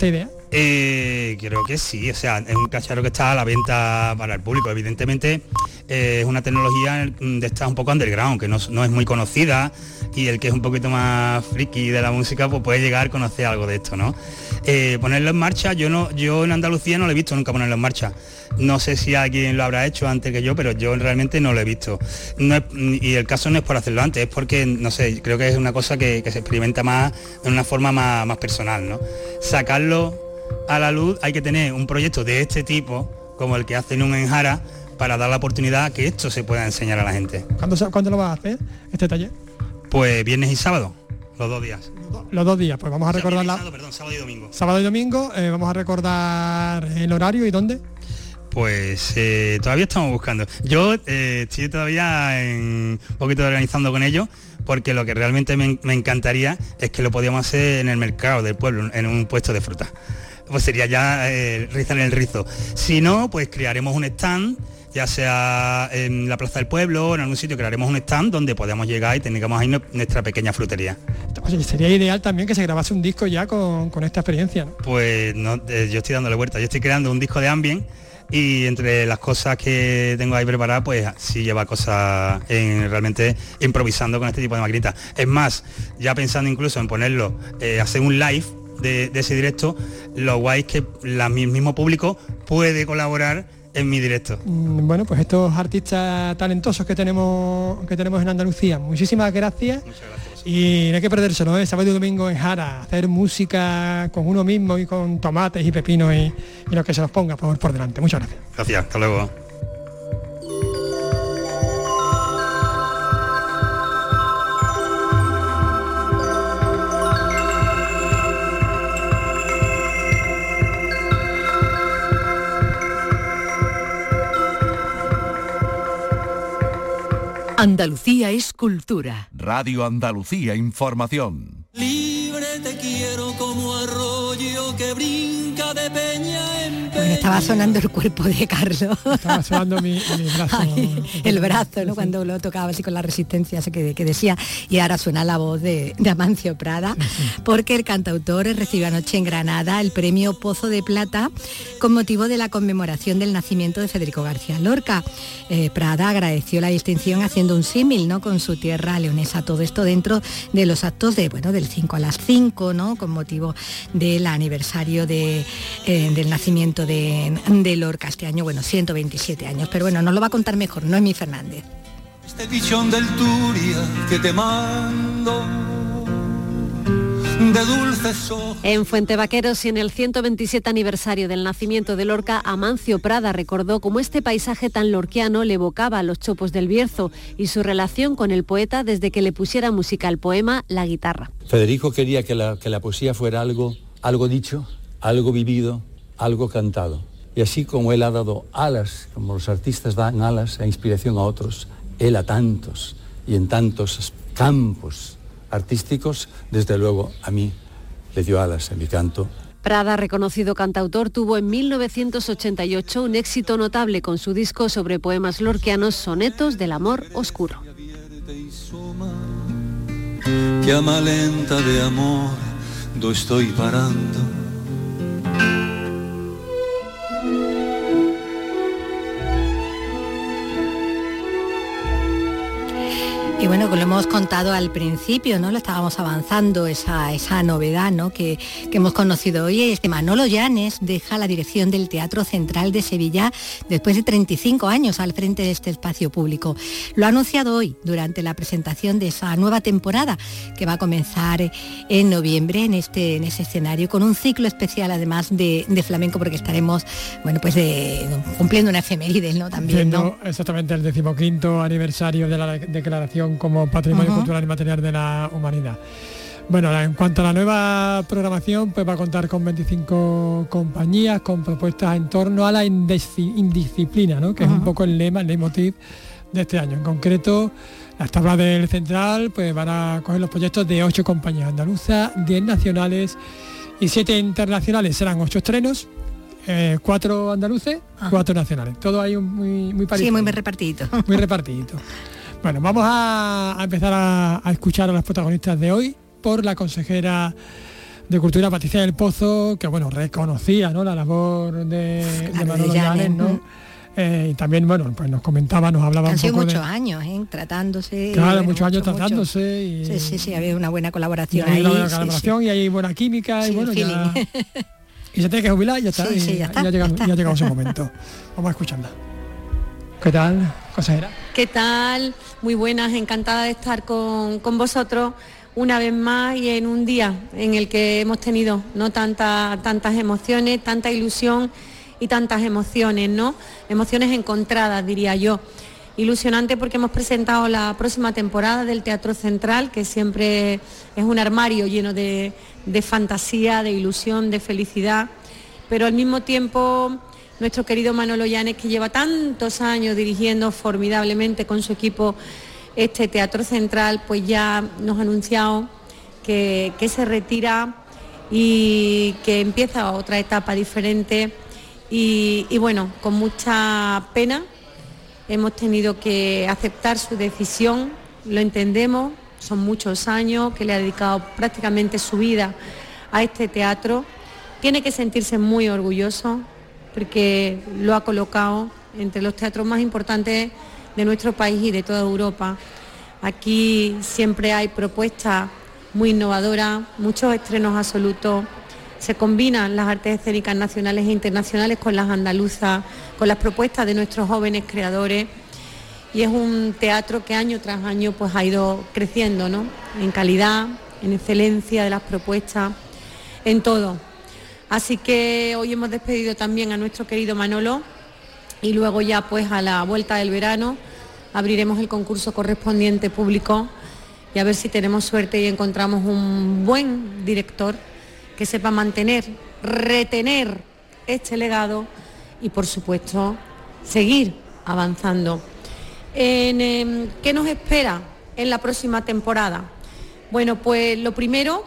M: Eh, creo que sí, o sea, es un cacharro que está a la venta para el público. Evidentemente eh, es una tecnología de esta un poco underground, que no, no es muy conocida, y el que es un poquito más friki de la música pues puede llegar a conocer algo de esto, ¿no? Eh, ponerlo en marcha, yo no, yo en Andalucía no lo he visto nunca ponerlo en marcha. No sé si alguien lo habrá hecho antes que yo, pero yo realmente no lo he visto. No es, y el caso no es por hacerlo antes, es porque, no sé, creo que es una cosa que, que se experimenta más de una forma más, más personal, ¿no? Sacarlo a la luz, hay que tener un proyecto de este tipo, como el que hacen un en Jara, para dar la oportunidad a que esto se pueda enseñar a la gente.
D: ¿Cuándo, ¿cuándo lo vas a hacer, este taller?
M: Pues viernes y sábado, los dos días.
D: Los dos días, pues vamos a recordar la...
M: Sábado, perdón, sábado y domingo.
D: Sábado y domingo, eh, vamos a recordar el horario y dónde.
M: Pues eh, todavía estamos buscando. Yo eh, estoy todavía en, un poquito organizando con ellos, porque lo que realmente me, me encantaría es que lo podíamos hacer en el mercado del pueblo, en un puesto de fruta. Pues sería ya eh, rizar el rizo. Si no, pues crearemos un stand, ya sea en la Plaza del Pueblo o en algún sitio, crearemos un stand donde podamos llegar y tengamos ahí nuestra pequeña frutería.
D: Oye, sería ideal también que se grabase un disco ya con, con esta experiencia, ¿no?
M: Pues no, eh, yo estoy dándole vuelta, yo estoy creando un disco de ambient, y entre las cosas que tengo ahí preparadas, pues sí lleva cosas en, realmente improvisando con este tipo de maquinitas. Es más, ya pensando incluso en ponerlo, eh, hacer un live de, de ese directo, lo guay es que la, el mismo público puede colaborar en mi directo.
D: Bueno, pues estos artistas talentosos que tenemos que tenemos en Andalucía, muchísimas gracias.
M: Muchas gracias.
D: Y no hay que perdérselo, ¿eh? Sábado y domingo en Jara, hacer música con uno mismo y con tomates y pepinos y, y lo que se nos ponga por, por delante. Muchas gracias.
M: Gracias, hasta luego.
B: Andalucía es cultura.
A: Radio Andalucía Información.
E: Libre te quiero como arroyo que brinca de peña en peña.
C: Bueno, estaba sonando el cuerpo de Carlos.
D: Estaba sonando mi, mi brazo.
C: Ay, el brazo, ¿no? Cuando lo tocaba así con la resistencia ese que, que decía. Y ahora suena la voz de, de Amancio Prada, porque el cantautor recibió anoche en Granada el premio Pozo de Plata con motivo de la conmemoración del nacimiento de Federico García Lorca. Eh, Prada agradeció la distinción haciendo un símil, ¿no?, con su tierra leonesa. Todo esto dentro de los actos de, bueno, del cinco a las cinco, ¿no?, con motivo del aniversario de, eh, del nacimiento de, de Lorca este año, bueno, ciento veintisiete años. Pero bueno, nos lo va a contar mejor Noemí Fernández.
E: Este pichón del Turia que te mando de dulces ojos.
H: En Fuente Vaqueros y en el ciento veintisiete aniversario del nacimiento de Lorca, Amancio Prada recordó cómo este paisaje tan lorquiano le evocaba a los chopos del Bierzo y su relación con el poeta desde que le pusiera música al poema La guitarra.
N: Federico quería que la, que la poesía fuera algo, algo dicho, algo vivido, algo cantado. Y así como él ha dado alas, como los artistas dan alas e inspiración a otros, él a tantos y en tantos campos artísticos, desde luego a mí le dio alas en mi canto.
H: Prada, reconocido cantautor, tuvo en mil novecientos ochenta y ocho un éxito notable con su disco sobre poemas lorquianos, Sonetos del amor oscuro.
E: Que a malenta de amor do estoy parando.
C: Y bueno, como lo hemos contado al principio, ¿no? Lo estábamos avanzando, esa, esa novedad, ¿no?, que, que hemos conocido hoy, es que Manolo Llanes deja la dirección del Teatro Central de Sevilla después de treinta y cinco años al frente de este espacio público. Lo ha anunciado hoy durante la presentación de esa nueva temporada que va a comenzar en noviembre en este en ese escenario, con un ciclo especial además de, de flamenco, porque estaremos, bueno, pues de, cumpliendo una efeméride, ¿no?, también, ¿no?
D: Exactamente el decimoquinto aniversario de la declaración como Patrimonio uh-huh. Cultural y Material de la Humanidad. Bueno, en cuanto a la nueva programación, pues va a contar con veinticinco compañías, con propuestas en torno a la indisci- indisciplina, ¿no?, que uh-huh. es un poco el lema, el leitmotiv de este año. En concreto, las tablas del Central pues van a coger los proyectos de ocho compañías andaluzas, diez nacionales y siete internacionales. Serán ocho estrenos, eh, cuatro andaluces, uh-huh. cuatro nacionales. Todo ahí muy, muy parecido.
C: Sí, muy repartidito.
D: Muy repartidito. Bueno, vamos a, a empezar a, a escuchar a los protagonistas de hoy por la consejera de Cultura, Patricia del Pozo, que bueno, reconocía, ¿no?, la labor de, de Manolo Llanes, ¿no? Eh, y también, bueno, pues nos comentaba, nos hablaba
C: Han
D: un
C: sido
D: poco
C: muchos
D: de...
C: años, ¿eh?, tratándose.
D: Claro,
C: bueno,
D: muchos años
C: mucho,
D: tratándose.
C: mucho.
D: Y...
C: Sí, sí, sí, había una buena colaboración
D: y
C: ahí.
D: Una buena
C: sí,
D: colaboración
C: sí.
D: y hay buena química,
C: Sí,
D: y bueno,
C: feeling.
D: ya... Y se tiene que jubilar y ya está.
C: Sí,
D: y,
C: sí, ya está,
D: y ha llegado,
C: ya está.
D: y ha llegado ese momento. Vamos a escucharla. ¿Qué tal, consejera?
O: ¿Qué tal? Muy buenas, encantada de estar con, con vosotros una vez más y en un día en el que hemos tenido, ¿no?, tanta, tantas emociones, tanta ilusión y tantas emociones, ¿no? Emociones encontradas, diría yo. Ilusionante porque hemos presentado la próxima temporada del Teatro Central, que siempre es un armario lleno de, de fantasía, de ilusión, de felicidad, pero al mismo tiempo nuestro querido Manolo Llanes, que lleva tantos años dirigiendo formidablemente con su equipo este Teatro Central, pues ya nos ha anunciado que, que se retira y que empieza otra etapa diferente y, y bueno, con mucha pena hemos tenido que aceptar su decisión, lo entendemos, son muchos años que le ha dedicado prácticamente su vida a este teatro, tiene que sentirse muy orgulloso porque lo ha colocado entre los teatros más importantes de nuestro país y de toda Europa. Aquí siempre hay propuestas muy innovadoras, muchos estrenos absolutos, se combinan las artes escénicas nacionales e internacionales con las andaluzas, con las propuestas de nuestros jóvenes creadores, y es un teatro que año tras año pues ha ido creciendo, ¿no?, en calidad, en excelencia de las propuestas, en todo. Así que hoy hemos despedido también a nuestro querido Manolo y luego ya pues a la vuelta del verano abriremos el concurso correspondiente público y a ver si tenemos suerte y encontramos un buen director que sepa mantener, retener este legado y por supuesto seguir avanzando. En, eh, ¿Qué nos espera en la próxima temporada? Bueno, pues lo primero,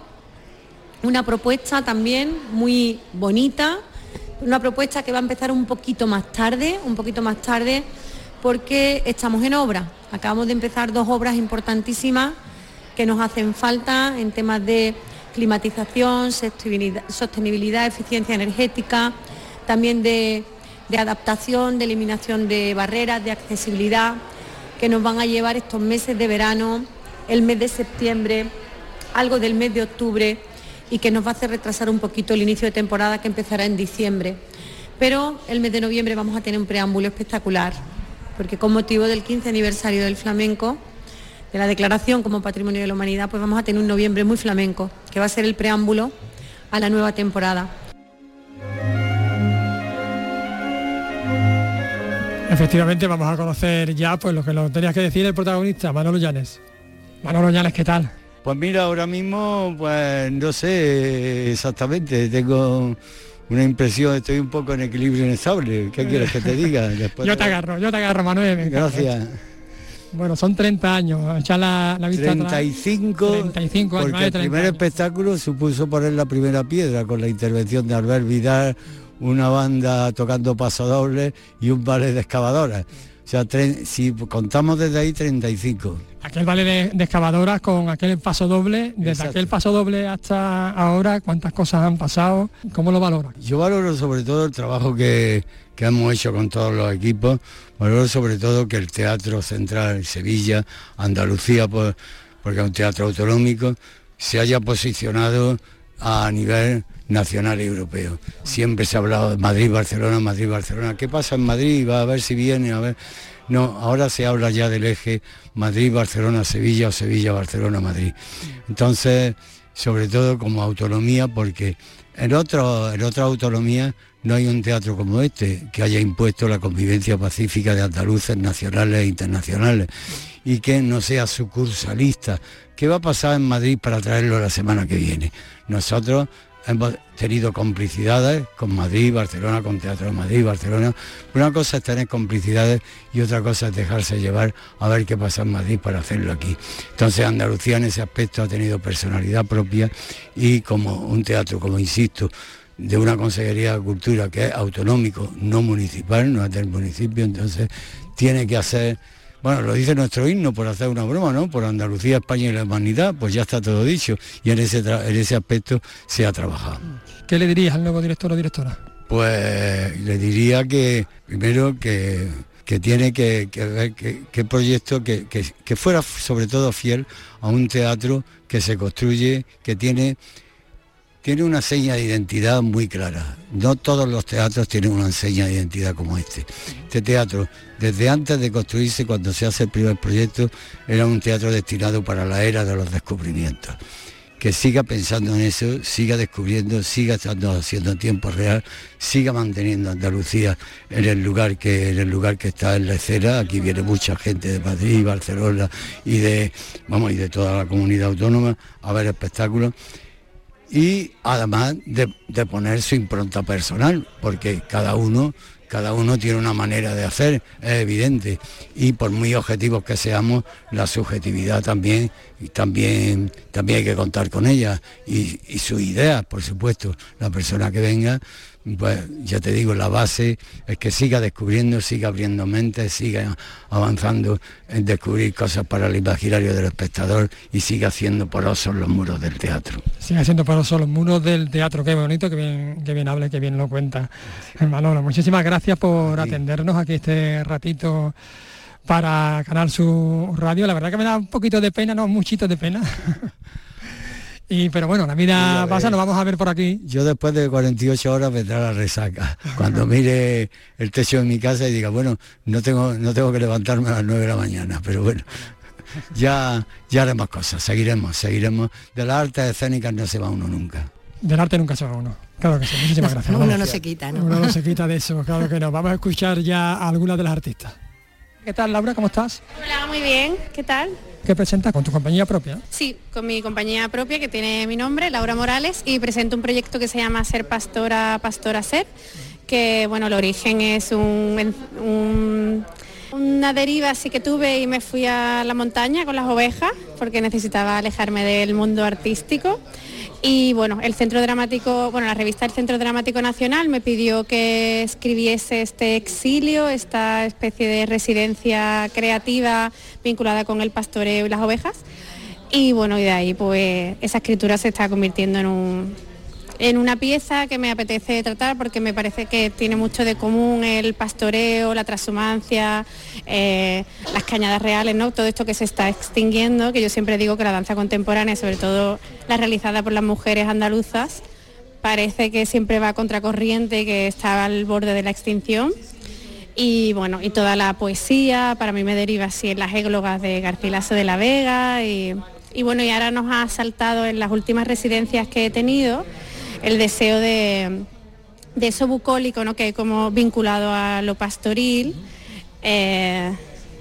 O: una propuesta también muy bonita, una propuesta que va a empezar un poquito más tarde, un poquito más tarde, porque estamos en obra. Acabamos de empezar dos obras importantísimas que nos hacen falta en temas de climatización, sostenibilidad, sostenibilidad, eficiencia energética, también de, de adaptación, de eliminación de barreras, de accesibilidad, que nos van a llevar estos meses de verano, el mes de septiembre, algo del mes de octubre, y que nos va a hacer retrasar un poquito el inicio de temporada que empezará en diciembre. Pero el mes de noviembre vamos a tener un preámbulo espectacular, porque con motivo del quince aniversario del flamenco, de la declaración como Patrimonio de la Humanidad, pues vamos a tener un noviembre muy flamenco, que va a ser el preámbulo a la nueva temporada.
D: Efectivamente, vamos a conocer ya pues lo que nos tenías que decir el protagonista, Manolo Llanes. Manolo Llanes, ¿qué tal?
P: Pues mira, ahora mismo, pues no sé exactamente, tengo una impresión, estoy un poco en equilibrio inestable. ¿Qué quieres que te diga? Después
D: yo
P: de...
D: te agarro, yo te agarro, Manuel.
P: Gracias.
D: Bueno, son treinta años, echar la, la vista
P: treinta y cinco,
D: atrás. treinta y cinco años,
P: porque el primer
D: años.
P: espectáculo supuso poner la primera piedra con la intervención de Albert Vidal, una banda tocando pasodobles y un ballet de excavadoras. O sea, tre- si contamos desde ahí, treinta y cinco.
D: Aquel ballet de, de excavadoras con aquel paso doble, desde Exacto. aquel paso doble hasta ahora, ¿cuántas cosas han pasado? ¿Cómo lo valoras?
P: Yo valoro sobre todo el trabajo que, que hemos hecho con todos los equipos, valoro sobre todo que el Teatro Central Sevilla, Andalucía, pues, porque es un teatro autonómico, se haya posicionado a nivel nacional y europeo. Siempre se ha hablado de Madrid, Barcelona, Madrid, Barcelona. ¿Qué pasa en Madrid? Va a ver si viene, a ver... No, ahora se habla ya del eje Madrid, Barcelona, Sevilla o Sevilla, Barcelona, Madrid. Entonces, sobre todo como autonomía, porque en, otro, en otras autonomías no hay un teatro como este que haya impuesto la convivencia pacífica de andaluces nacionales e internacionales y que no sea sucursalista. ¿Qué va a pasar en Madrid para traerlo la semana que viene? Nosotros hemos tenido complicidades con Madrid, Barcelona, con Teatro de Madrid, Barcelona. Una cosa es tener complicidades y otra cosa es dejarse llevar a ver qué pasa en Madrid para hacerlo aquí. Entonces Andalucía en ese aspecto ha tenido personalidad propia y como un teatro, como insisto, de una Consejería de Cultura que es autonómico, no municipal, no es del municipio, entonces tiene que hacer bueno, lo dice nuestro himno, por hacer una broma, ¿no? Por Andalucía, España y la humanidad, pues ya está todo dicho, y en ese, en ese aspecto se ha trabajado.
D: ¿Qué le dirías al nuevo director o directora?
P: Pues le diría que, primero, que, que tiene que, que ver que, que proyecto, que, que, que fuera sobre todo fiel a un teatro que se construye, que tiene, tiene una seña de identidad muy clara. No todos los teatros tienen una seña de identidad como este. Este teatro, desde antes de construirse, cuando se hace el primer proyecto, era un teatro destinado para la era de los descubrimientos. Que siga pensando en eso, siga descubriendo, siga estando haciendo en tiempo real, siga manteniendo a Andalucía en el lugar que en el lugar que está en la escena. Aquí viene mucha gente de Madrid, Barcelona y de vamos y de toda la comunidad autónoma a ver espectáculos. Y además de, de poner su impronta personal, porque cada uno cada uno tiene una manera de hacer, es evidente, y por muy objetivos que seamos, la subjetividad también, y también, también hay que contar con ella, y, y sus ideas, por supuesto. La persona que venga, pues ya te digo, la base es que siga descubriendo, siga abriendo mentes, siga avanzando en descubrir cosas para el imaginario del espectador y siga haciendo porosos los muros del teatro.
D: Siga siendo porosos los muros del teatro, qué bonito, que bien, que bien habla, que bien lo cuenta. Manolo, muchísimas gracias por sí. atendernos aquí este ratito para Canal Sur Radio. La verdad que me da un poquito de pena, no, muchito de pena. Y, pero bueno, la vida pasa, nos vamos a ver por aquí.
P: Yo después de cuarenta y ocho horas vendrá la resaca. Cuando mire el techo de mi casa y diga, bueno, no tengo, no tengo que levantarme a las nueve de la mañana, pero bueno, ya, ya haremos cosas, seguiremos, seguiremos. De las artes escénicas no se va uno nunca.
D: Del arte nunca se va uno. Claro que sí, muchísimas gracias.
C: Uno no se quita, ¿no?
D: Uno no se quita de eso, claro que no. Vamos a escuchar ya a algunas de las artistas. ¿Qué tal, Laura? ¿Cómo estás?
Q: Hola, muy bien. ¿Qué tal?
D: ¿Qué presentas? ¿Con tu compañía propia?
Q: Sí, con mi compañía propia que tiene mi nombre, Laura Morales, y presento un proyecto que se llama Ser Pastora, Pastora Ser, que bueno, el origen es un, un, una deriva así que tuve y me fui a la montaña con las ovejas porque necesitaba alejarme del mundo artístico. Y bueno, el Centro Dramático, bueno, la revista del Centro Dramático Nacional me pidió que escribiese este exilio, esta especie de residencia creativa vinculada con el pastoreo y las ovejas. Y bueno, y de ahí pues esa escritura se está convirtiendo en un en una pieza que me apetece tratar porque me parece que tiene mucho de común el pastoreo, la transhumancia, eh, las cañadas reales, ¿no? Todo esto que se está extinguiendo, que yo siempre digo que la danza contemporánea, sobre todo la realizada por las mujeres andaluzas, parece que siempre va a contracorriente, que está al borde de la extinción. Y bueno, y toda la poesía, para mí me deriva así en las églogas de Garcilaso de la Vega y, y bueno, y ahora nos ha saltado en las últimas residencias que he tenido el deseo de, de eso bucólico, ¿no? Que hay como vinculado a lo pastoril, eh,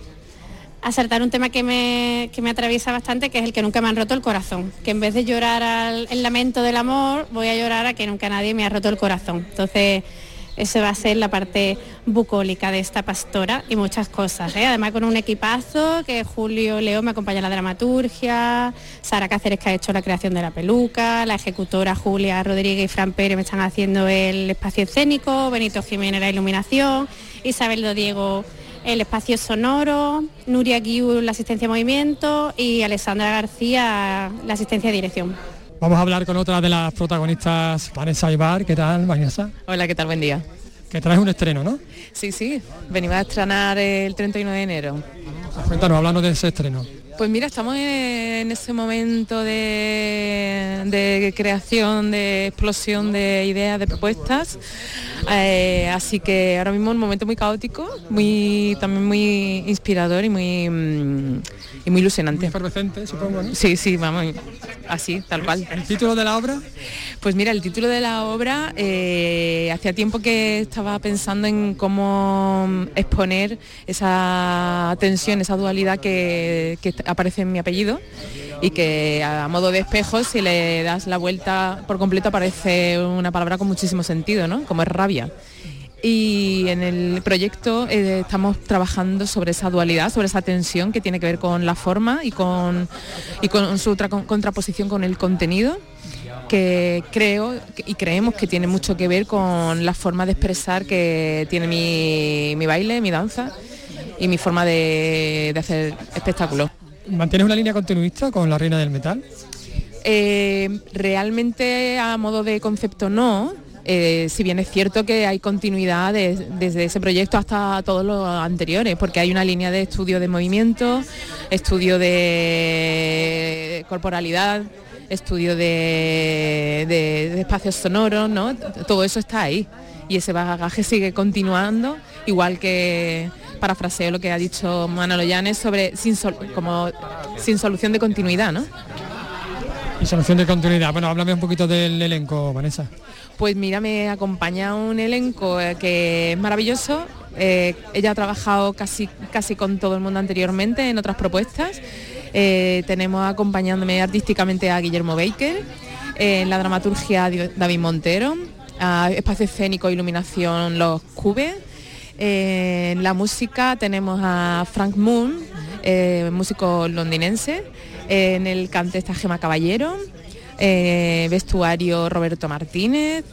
Q: a saltar un tema que me, que me atraviesa bastante, que es el que nunca me han roto el corazón, que en vez de llorar al el lamento del amor, voy a llorar a que nunca nadie me ha roto el corazón. Entonces, eso va a ser la parte bucólica de esta pastora y muchas cosas, ¿eh? Además con un equipazo, que Julio Leo me acompaña en la dramaturgia, Sara Cáceres que ha hecho la creación de la peluca, la ejecutora Julia Rodríguez y Fran Pérez me están haciendo el espacio escénico, Benito Jiménez la iluminación, Isabel Dodiego el espacio sonoro, Nuria Guiú la asistencia a movimiento y Alessandra García la asistencia de dirección.
D: Vamos a hablar con otra de las protagonistas, Vanessa Ibar. ¿Qué tal, Vanessa?
R: Hola, ¿qué tal? Buen día.
D: Que traes un estreno, ¿no?
R: Sí, sí, venimos a estrenar el treinta y uno de enero.
D: Cuéntanos, háblanos de ese estreno.
R: Pues mira, estamos en ese momento de, de creación, de explosión de ideas, de propuestas, eh, así que ahora mismo un momento muy caótico, muy también muy inspirador y muy mm, y muy ilusionante.
D: Muy efervescente, supongo, ¿no?
R: Sí, sí, vamos, así, tal cual.
D: ¿El título de la obra?
R: Pues mira, el título de la obra, eh, hacía tiempo que estaba pensando en cómo exponer esa tensión, esa dualidad que, que aparece en mi apellido y que a modo de espejo, si le das la vuelta por completo, aparece una palabra con muchísimo sentido, ¿no? Como es rabia. Y en el proyecto eh, estamos trabajando sobre esa dualidad, sobre esa tensión que tiene que ver con la forma y con, y con su tra- contraposición con el contenido, que creo y creemos que tiene mucho que ver con la forma de expresar que tiene mi, mi baile, mi danza, y mi forma de, de hacer espectáculos.
D: ¿Mantienes una línea continuista con La Reina del Metal?
R: Eh, realmente a modo de concepto no, eh, si bien es cierto que hay continuidad de, desde ese proyecto hasta todos los anteriores, porque hay una línea de estudio de movimiento, estudio de corporalidad, estudio de, de, de espacios sonoros, ¿no? Todo eso está ahí y ese bagaje sigue continuando, igual que parafraseo lo que ha dicho Manolo Llanes sobre sin, sol, como, sin solución de continuidad, ¿no?
D: Y solución de continuidad. Bueno, háblame un poquito del elenco, Vanessa.
R: Pues mira, me acompaña un elenco que es maravilloso. Eh, ella ha trabajado casi, casi con todo el mundo anteriormente en otras propuestas. Eh, tenemos acompañándome artísticamente a Guillermo Baker, eh, en la dramaturgia David Montero, a espacio escénico e iluminación Los Cubes. Eh, en la música tenemos a Frank Moon, eh, músico londinense. Eh, en el cante está Gema Caballero, eh, vestuario Roberto Martínez.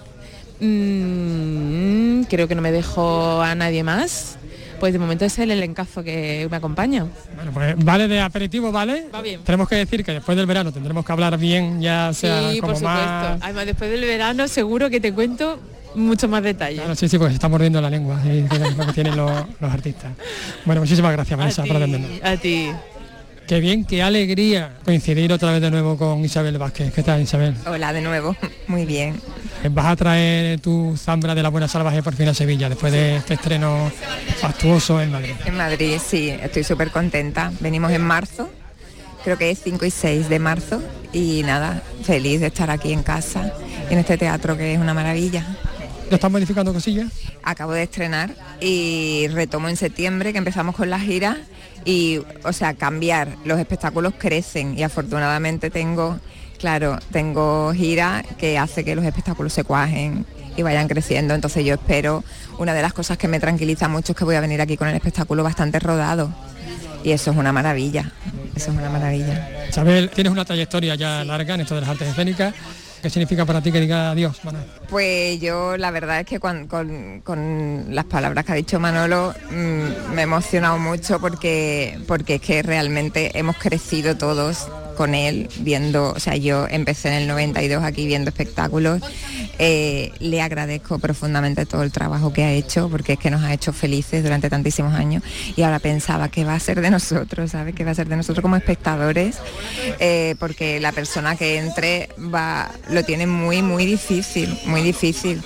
R: Mm, creo que no me dejo a nadie más. Pues de momento es el elencazo que me acompaña.
D: Bueno, pues vale de aperitivo, ¿vale?
R: Va bien.
D: Tenemos que decir que después del verano tendremos que hablar bien, ya sea
R: sí,
D: como
R: por supuesto.
D: más...
R: Además, después del verano seguro que te cuento mucho más detalles.
D: Claro, sí, sí, pues se está mordiendo la lengua, y es lo que tienen los, los artistas. Bueno, muchísimas gracias, Vanessa, por atendernos.
R: A ti.
D: Qué bien, qué alegría coincidir otra vez de nuevo con Isabel Vázquez. ¿Qué tal, Isabel?
S: Hola de nuevo, muy bien.
D: Vas a traer tu Zambra de la Buena Salvaje por fin a Sevilla, después de este estreno fastuoso en Madrid.
S: En Madrid, sí, estoy súper contenta. Venimos en marzo, creo que es cinco y seis de marzo, y nada, feliz de estar aquí en casa, en este teatro que es una maravilla.
D: ¿Ya están modificando cosillas?
S: Acabo de estrenar y retomo en septiembre, que empezamos con la gira. Y, o sea, cambiar, los espectáculos crecen y afortunadamente tengo, claro, tengo gira que hace que los espectáculos se cuajen y vayan creciendo. Entonces yo espero, una de las cosas que me tranquiliza mucho es que voy a venir aquí con el espectáculo bastante rodado. Y eso es una maravilla, eso es una maravilla.
D: Isabel, tienes una trayectoria ya larga en esto de las artes escénicas. ¿Qué significa para ti que diga adiós, Manuel?
S: Pues yo la verdad es que con, con, con las palabras que ha dicho Manolo mmm, me he emocionado mucho porque, porque es que realmente hemos crecido todos con él viendo, o sea, yo empecé en el noventa y dos aquí viendo espectáculos. Eh, le agradezco profundamente todo el trabajo que ha hecho, porque es que nos ha hecho felices durante tantísimos años, y ahora pensaba qué va a ser de nosotros, ¿sabes? ¿Qué va a ser de nosotros como espectadores? Eh, porque la persona que entre va, lo tiene muy, muy difícil, muy difícil.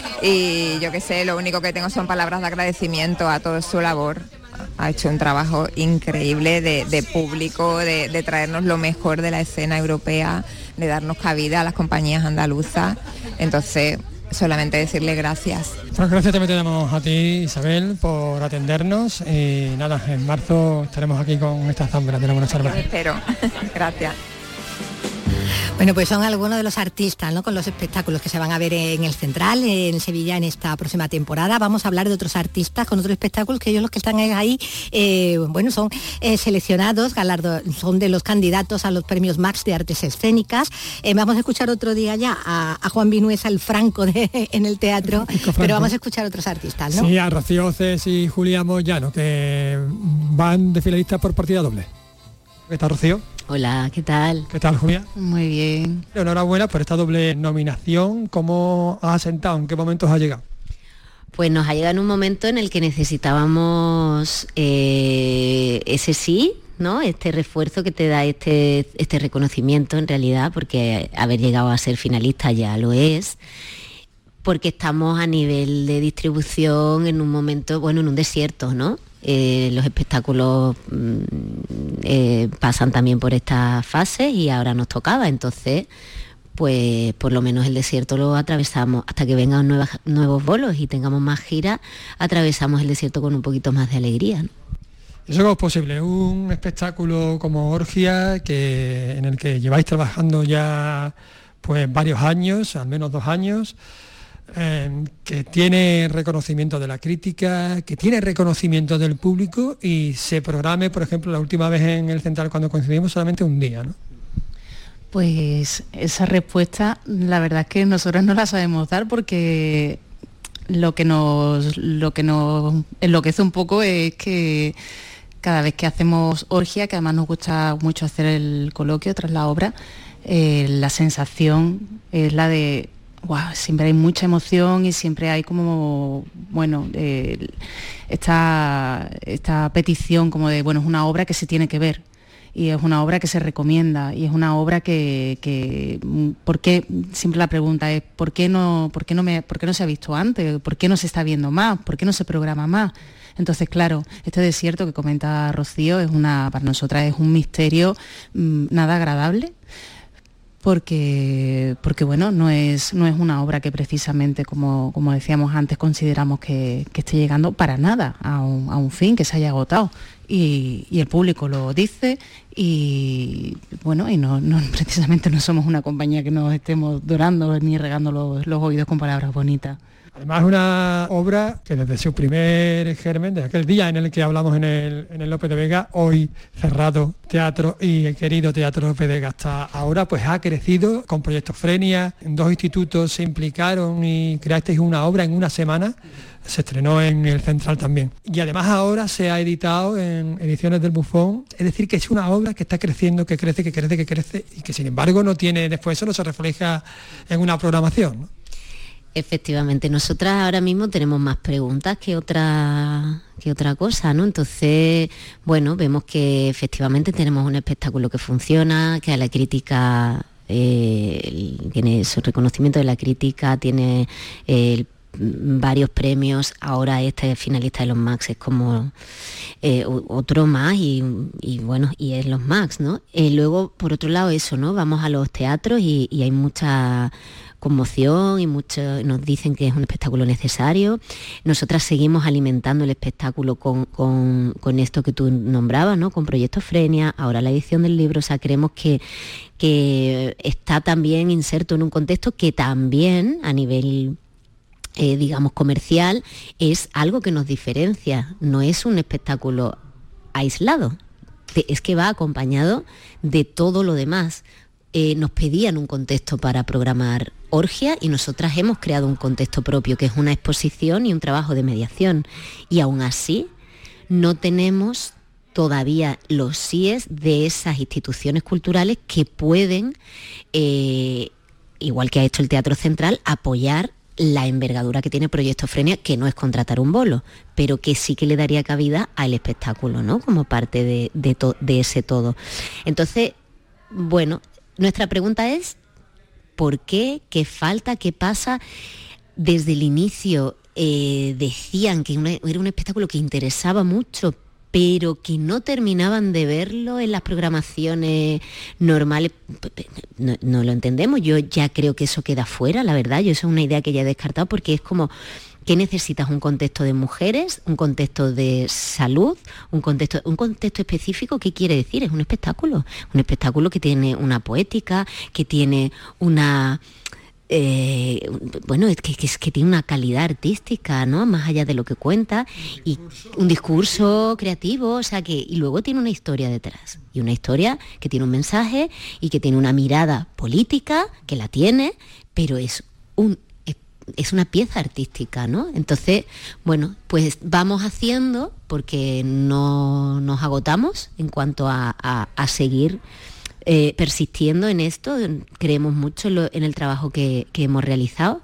S: Y yo qué sé, lo único que tengo son palabras de agradecimiento a toda su labor. Ha hecho un trabajo increíble de, de público, de, de traernos lo mejor de la escena europea, de darnos cabida a las compañías andaluzas. Entonces, solamente decirle gracias.
D: Pues gracias también te damos a ti, Isabel, por atendernos, y nada, en marzo estaremos aquí con esta Zambra de la Buena Salvaje.
S: Espero. Gracias.
C: Bueno, pues son algunos de los artistas, ¿no?, con los espectáculos que se van a ver en el Central, en Sevilla, en esta próxima temporada. Vamos a hablar de otros artistas con otros espectáculos, que ellos los que están ahí, eh, bueno, son eh, seleccionados, galardo, son de los candidatos a los premios Max de Artes Escénicas. Eh, vamos a escuchar otro día ya a, a Juan Vinuesa, el Franco de, en el teatro, pero vamos a escuchar otros artistas, ¿no?
D: Sí, a Rocío Oces y Julia Moyano, que van de finalistas por partida doble. ¿Qué tal, Rocío?
T: Hola, ¿qué tal?
D: ¿Qué tal, Julia?
T: Muy bien.
D: Enhorabuena por esta doble nominación. ¿Cómo has asentado? ¿En qué momentos ha llegado?
T: Pues nos ha llegado en un momento en el que necesitábamos eh, ese sí, ¿no? Este refuerzo que te da este, este reconocimiento en realidad, porque haber llegado a ser finalista ya lo es, porque estamos a nivel de distribución en un momento, bueno, en un desierto, ¿no? Eh, los espectáculos mm, eh, pasan también por estas fases y ahora nos tocaba, entonces pues por lo menos el desierto lo atravesamos hasta que vengan nuevas, nuevos bolos y tengamos más giras, atravesamos el desierto con un poquito más de alegría, ¿no?
D: ¿Eso cómo es posible? Un espectáculo como Orgia, que, en el que lleváis trabajando ya pues varios años, al menos dos años, Eh, que tiene reconocimiento de la crítica, que tiene reconocimiento del público, y se programe, por ejemplo, la última vez en el Central cuando coincidimos solamente un día, ¿no?
U: Pues esa respuesta la verdad es que nosotros no la sabemos dar, porque lo que nos lo que nos enloquece un poco es que cada vez que hacemos orgia, que además nos gusta mucho hacer el coloquio tras la obra, eh, la sensación es la de wow, siempre hay mucha emoción y siempre hay como, bueno, eh, esta, esta petición como de, bueno, es una obra que se tiene que ver y es una obra que se recomienda y es una obra que, que ¿por qué? Siempre la pregunta es ¿por qué no, por qué no me, por qué no se ha visto antes? ¿Por qué no se está viendo más? ¿Por qué no se programa más? Entonces, claro, este desierto que comenta Rocío es una, para nosotras es un misterio mmm, nada agradable. Porque, porque bueno, no es, no es una obra que precisamente, como, como decíamos antes, consideramos que, que esté llegando para nada a un, a un fin, que se haya agotado. Y, y el público lo dice y bueno, y no, no precisamente no somos una compañía que nos estemos dorando ni regando los, los oídos con palabras bonitas.
D: Además, una obra que desde su primer germen, desde aquel día en el que hablamos en el, en el Lope de Vega, hoy cerrado teatro y el querido Teatro Lope de Vega hasta ahora, pues ha crecido con Proyecto Frenia. Dos institutos se implicaron y creasteis una obra en una semana. Se estrenó en el Central también. Y además ahora se ha editado en Ediciones del Bufón. Es decir, que es una obra que está creciendo, que crece, que crece, que crece y que sin embargo no tiene, después eso no se refleja en una programación, ¿no?
T: Efectivamente, nosotras ahora mismo tenemos más preguntas que otra, que otra cosa, ¿no? Entonces, bueno, vemos que efectivamente tenemos un espectáculo que funciona, que a la crítica eh, tiene su reconocimiento de la crítica, tiene eh, varios premios, ahora este finalista de los Max es como eh, otro más y, y bueno, y es los Max, ¿no? Eh, luego, por otro lado, eso, ¿no? Vamos a los teatros y, y hay mucha conmoción y mucho, nos dicen que es un espectáculo necesario. Nosotras seguimos alimentando el espectáculo con, con, con esto que tú nombrabas, ¿no? Con Proyecto Frenia, ahora la edición del libro, o sea, creemos que, que está también inserto en un contexto que también a nivel eh, digamos comercial es algo que nos diferencia, no es un espectáculo aislado, es que va acompañado de todo lo demás. Eh, nos pedían un contexto para programar orgia y nosotras hemos creado un contexto propio, que es una exposición y un trabajo de mediación. Y aún así no tenemos todavía los síes de esas instituciones culturales que pueden, eh, igual que ha hecho el Teatro Central, apoyar la envergadura que tiene Proyecto Frenia, que no es contratar un bolo, pero que sí que le daría cabida al espectáculo, ¿no? Como parte de, de, to- de ese todo. Entonces, bueno, nuestra pregunta es, ¿por qué? ¿Qué falta? ¿Qué pasa? Desde el inicio eh, decían que una, era un espectáculo que interesaba mucho, pero que no terminaban de verlo en las programaciones normales. No, no lo entendemos, yo ya creo que eso queda fuera, la verdad, yo eso es una idea que ya he descartado, porque es como, ¿qué necesitas? ¿Un contexto de mujeres? ¿Un contexto de salud? ¿Un contexto, un contexto específico? ¿Qué quiere decir? Es un espectáculo, un espectáculo que tiene una poética, que tiene una... Eh, bueno, es que, que, es que tiene una calidad artística, ¿no? Más allá de lo que cuenta, y un discurso creativo, o sea que, y luego tiene una historia detrás, y una historia que tiene un mensaje y que tiene una mirada política, que la tiene, pero es un es una pieza artística, ¿no? Entonces, bueno, pues vamos haciendo, porque no nos agotamos en cuanto a, a, a seguir Eh, persistiendo en esto. Creemos mucho en, lo, en el trabajo que, que hemos realizado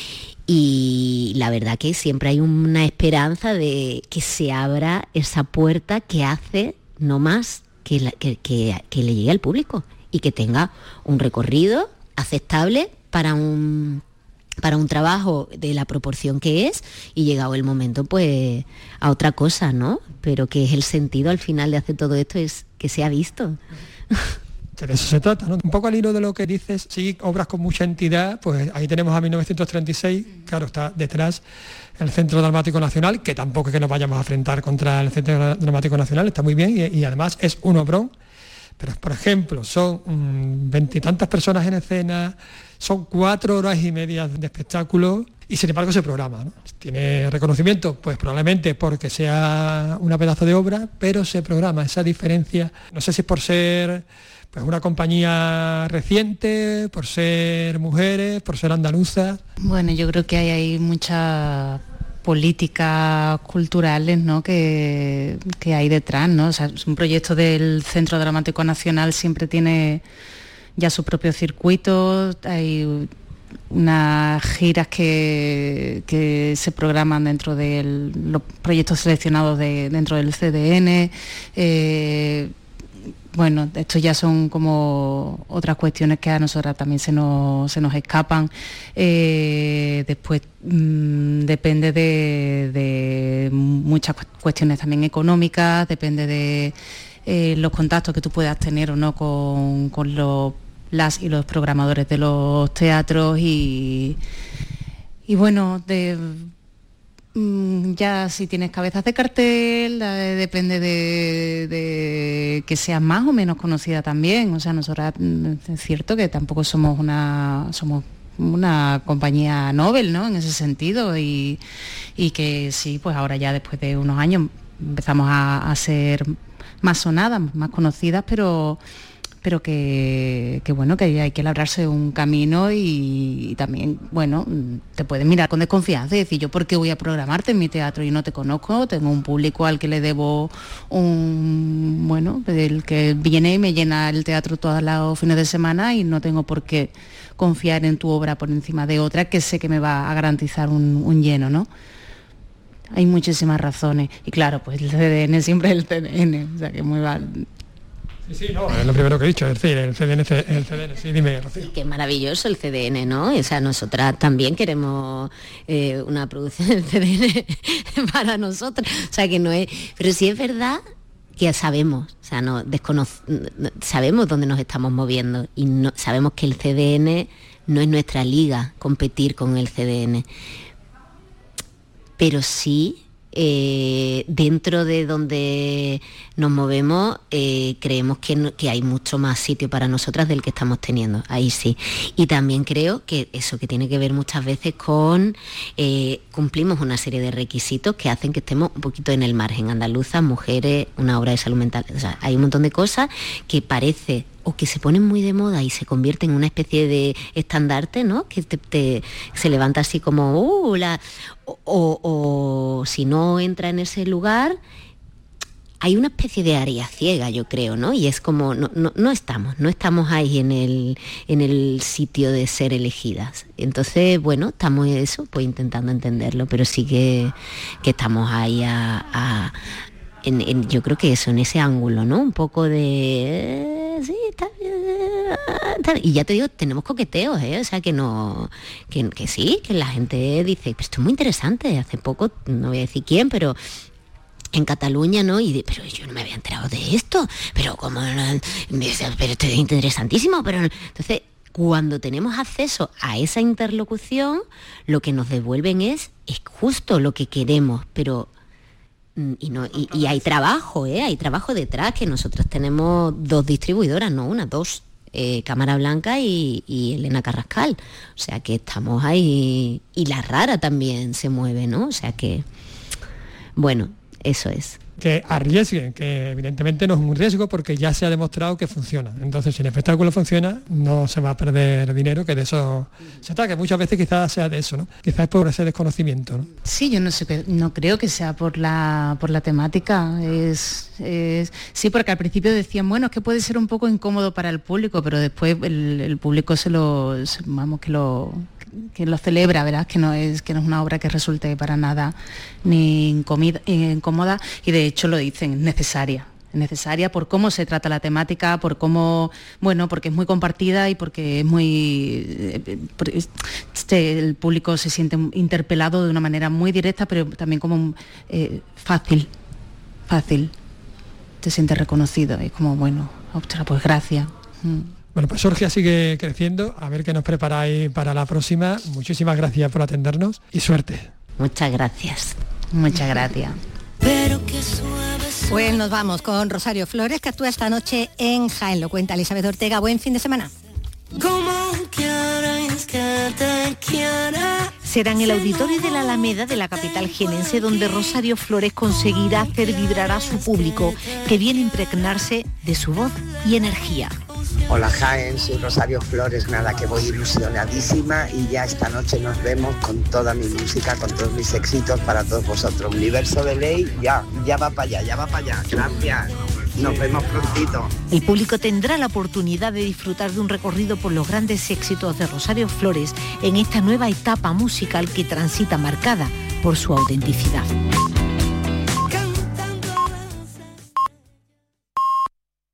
T: y la verdad que siempre hay una esperanza de que se abra esa puerta que hace no más que, la, que, que, que le llegue al público y que tenga un recorrido aceptable para un para un trabajo de la proporción que es, y llegado el momento pues a otra cosa, ¿no? Pero que es el sentido al final de hacer todo esto, es que se ha visto.
D: De eso se trata, ¿no? Un poco al hilo de lo que dices, sí, obras con mucha entidad, pues ahí tenemos a mil novecientos treinta y seis, claro, está detrás el Centro Dramático Nacional, que tampoco es que nos vayamos a enfrentar contra el Centro Dramático Nacional, está muy bien y, y además es un obrón, pero por ejemplo, son veintitantas personas en escena, son cuatro horas y media de espectáculo, y sin embargo se programa, ¿no? Tiene reconocimiento, pues probablemente porque sea una pedazo de obra, pero se programa. Esa diferencia, no sé si es por ser pues una compañía reciente, por ser mujeres, por ser andaluzas.
U: Bueno, yo creo que hay ahí muchas políticas culturales, ¿no?, que, que hay detrás, ¿no? O sea, es un proyecto del Centro Dramático Nacional, siempre tiene ya su propio circuito, hay unas giras que, que se programan dentro de los proyectos seleccionados de, dentro del C D N. Eh, bueno, esto ya son como otras cuestiones que a nosotras también se nos, se nos escapan. Eh, después mmm, depende de, de muchas cuestiones también económicas, depende de eh, los contactos que tú puedas tener o no con, con los, las y los programadores de los teatros y, y bueno, de... Ya si tienes cabezas de cartel, eh, depende de, de que seas más o menos conocida también. O sea, nosotras es cierto que tampoco somos una somos una compañía Nobel, ¿no?, en ese sentido, y, y que sí, pues ahora ya después de unos años empezamos a, a ser más sonadas, más conocidas, pero pero que, que bueno, que hay que labrarse un camino y, y también, bueno, te puedes mirar con desconfianza y decir, yo por qué voy a programarte en mi teatro y no te conozco, tengo un público al que le debo un, bueno, el que viene y me llena el teatro todos los fines de semana y no tengo por qué confiar en tu obra por encima de otra que sé que me va a garantizar un, un lleno, ¿no? Hay muchísimas razones y claro, pues el C D N siempre es el C D N, o sea que muy mal.
D: Sí, sí, no, es lo primero que he dicho, es decir, el C D N, el C D N, sí, dime, Rocío.
T: Sí, qué maravilloso el C D N, ¿no? O sea, nosotras también queremos eh, una producción del C D N para nosotras, o sea, que no es... Pero sí es verdad que sabemos, o sea, no, descono... sabemos dónde nos estamos moviendo y no, sabemos que el C D N no es nuestra liga competir con el C D N, pero sí... Eh, dentro de donde nos movemos eh, creemos que, no, que hay mucho más sitio para nosotras del que estamos teniendo, ahí sí. Y también creo que eso que tiene que ver muchas veces con eh, cumplimos una serie de requisitos que hacen que estemos un poquito en el margen. Andaluzas, mujeres, una obra de salud mental, o sea, hay un montón de cosas que parece o que se ponen muy de moda y se convierten en una especie de estandarte, ¿no?, que te, te, se levanta así como uh, la, o, o, o si no entra en ese lugar hay una especie de área ciega, yo creo, ¿no? Y es como no, no, no estamos, no estamos ahí en el, en el sitio de ser elegidas. Entonces, bueno, estamos eso, pues intentando entenderlo, pero sí que, que estamos ahí a, a En, en, yo creo que eso, en ese ángulo, ¿no? Un poco de... Eh, sí, está, está, y ya te digo, tenemos coqueteos, ¿eh? O sea, que no... Que, que sí, que la gente dice, pues esto es muy interesante. Hace poco, no voy a decir quién, pero... en Cataluña, ¿no? Y de, pero yo no me había enterado de esto. Pero como... Pero esto es interesantísimo, pero... Entonces, cuando tenemos acceso a esa interlocución, lo que nos devuelven es, es justo lo que queremos, pero... Y, no, y, y hay trabajo, ¿eh? Hay trabajo detrás, que nosotros tenemos dos distribuidoras, no una, dos, eh, Cámara Blanca y, y Elena Carrascal. O sea que estamos ahí, y La Rara también se mueve, ¿no? O sea que, bueno, eso es.
D: Que arriesguen, que evidentemente no es un riesgo porque ya se ha demostrado que funciona. Entonces, si el espectáculo funciona, no se va a perder dinero, que de eso se trata, que muchas veces quizás sea de eso, ¿no? Quizás es por ese desconocimiento, ¿no?
U: Sí, yo no sé, no creo que sea por la por la temática. Es, es sí, porque al principio decían, bueno, es que puede ser un poco incómodo para el público, pero después el, el público se lo, vamos, que lo que lo celebra, ¿verdad? Que no es que no es una obra que resulte para nada ni incomida, incómoda, y de hecho lo dicen, es necesaria, es necesaria por cómo se trata la temática, por cómo, bueno, porque es muy compartida y porque es muy... Este, el público se siente interpelado de una manera muy directa, pero también como eh, fácil, fácil, te sientes reconocido, y como, bueno, ostras, pues gracias. Mm.
D: Bueno, pues Sorgia sigue creciendo, a ver qué nos preparáis para la próxima. Muchísimas gracias por atendernos y suerte.
T: Muchas gracias.
U: Muchas gracias.
C: Pues nos vamos con Rosario Flores, que actúa esta noche en Jaén. Lo cuenta Elizabeth Ortega. Buen fin de semana.
E: Como quieras que te quiera,
G: Será en el Auditorio de la Alameda de la capital jienense donde Rosario Flores conseguirá hacer vibrar a su público que viene a impregnarse de su voz y energía.
V: Hola Jaén, soy Rosario Flores, nada que voy ilusionadísima y ya esta noche nos vemos con toda mi música, con todos mis éxitos para todos vosotros. Universo de Ley, ya, ya va para allá, ya va para allá. Gracias, nos vemos prontito.
G: El público tendrá la oportunidad de disfrutar de un recorrido por los grandes éxitos de Rosario Flores en esta nueva etapa musical que transita marcada por su autenticidad.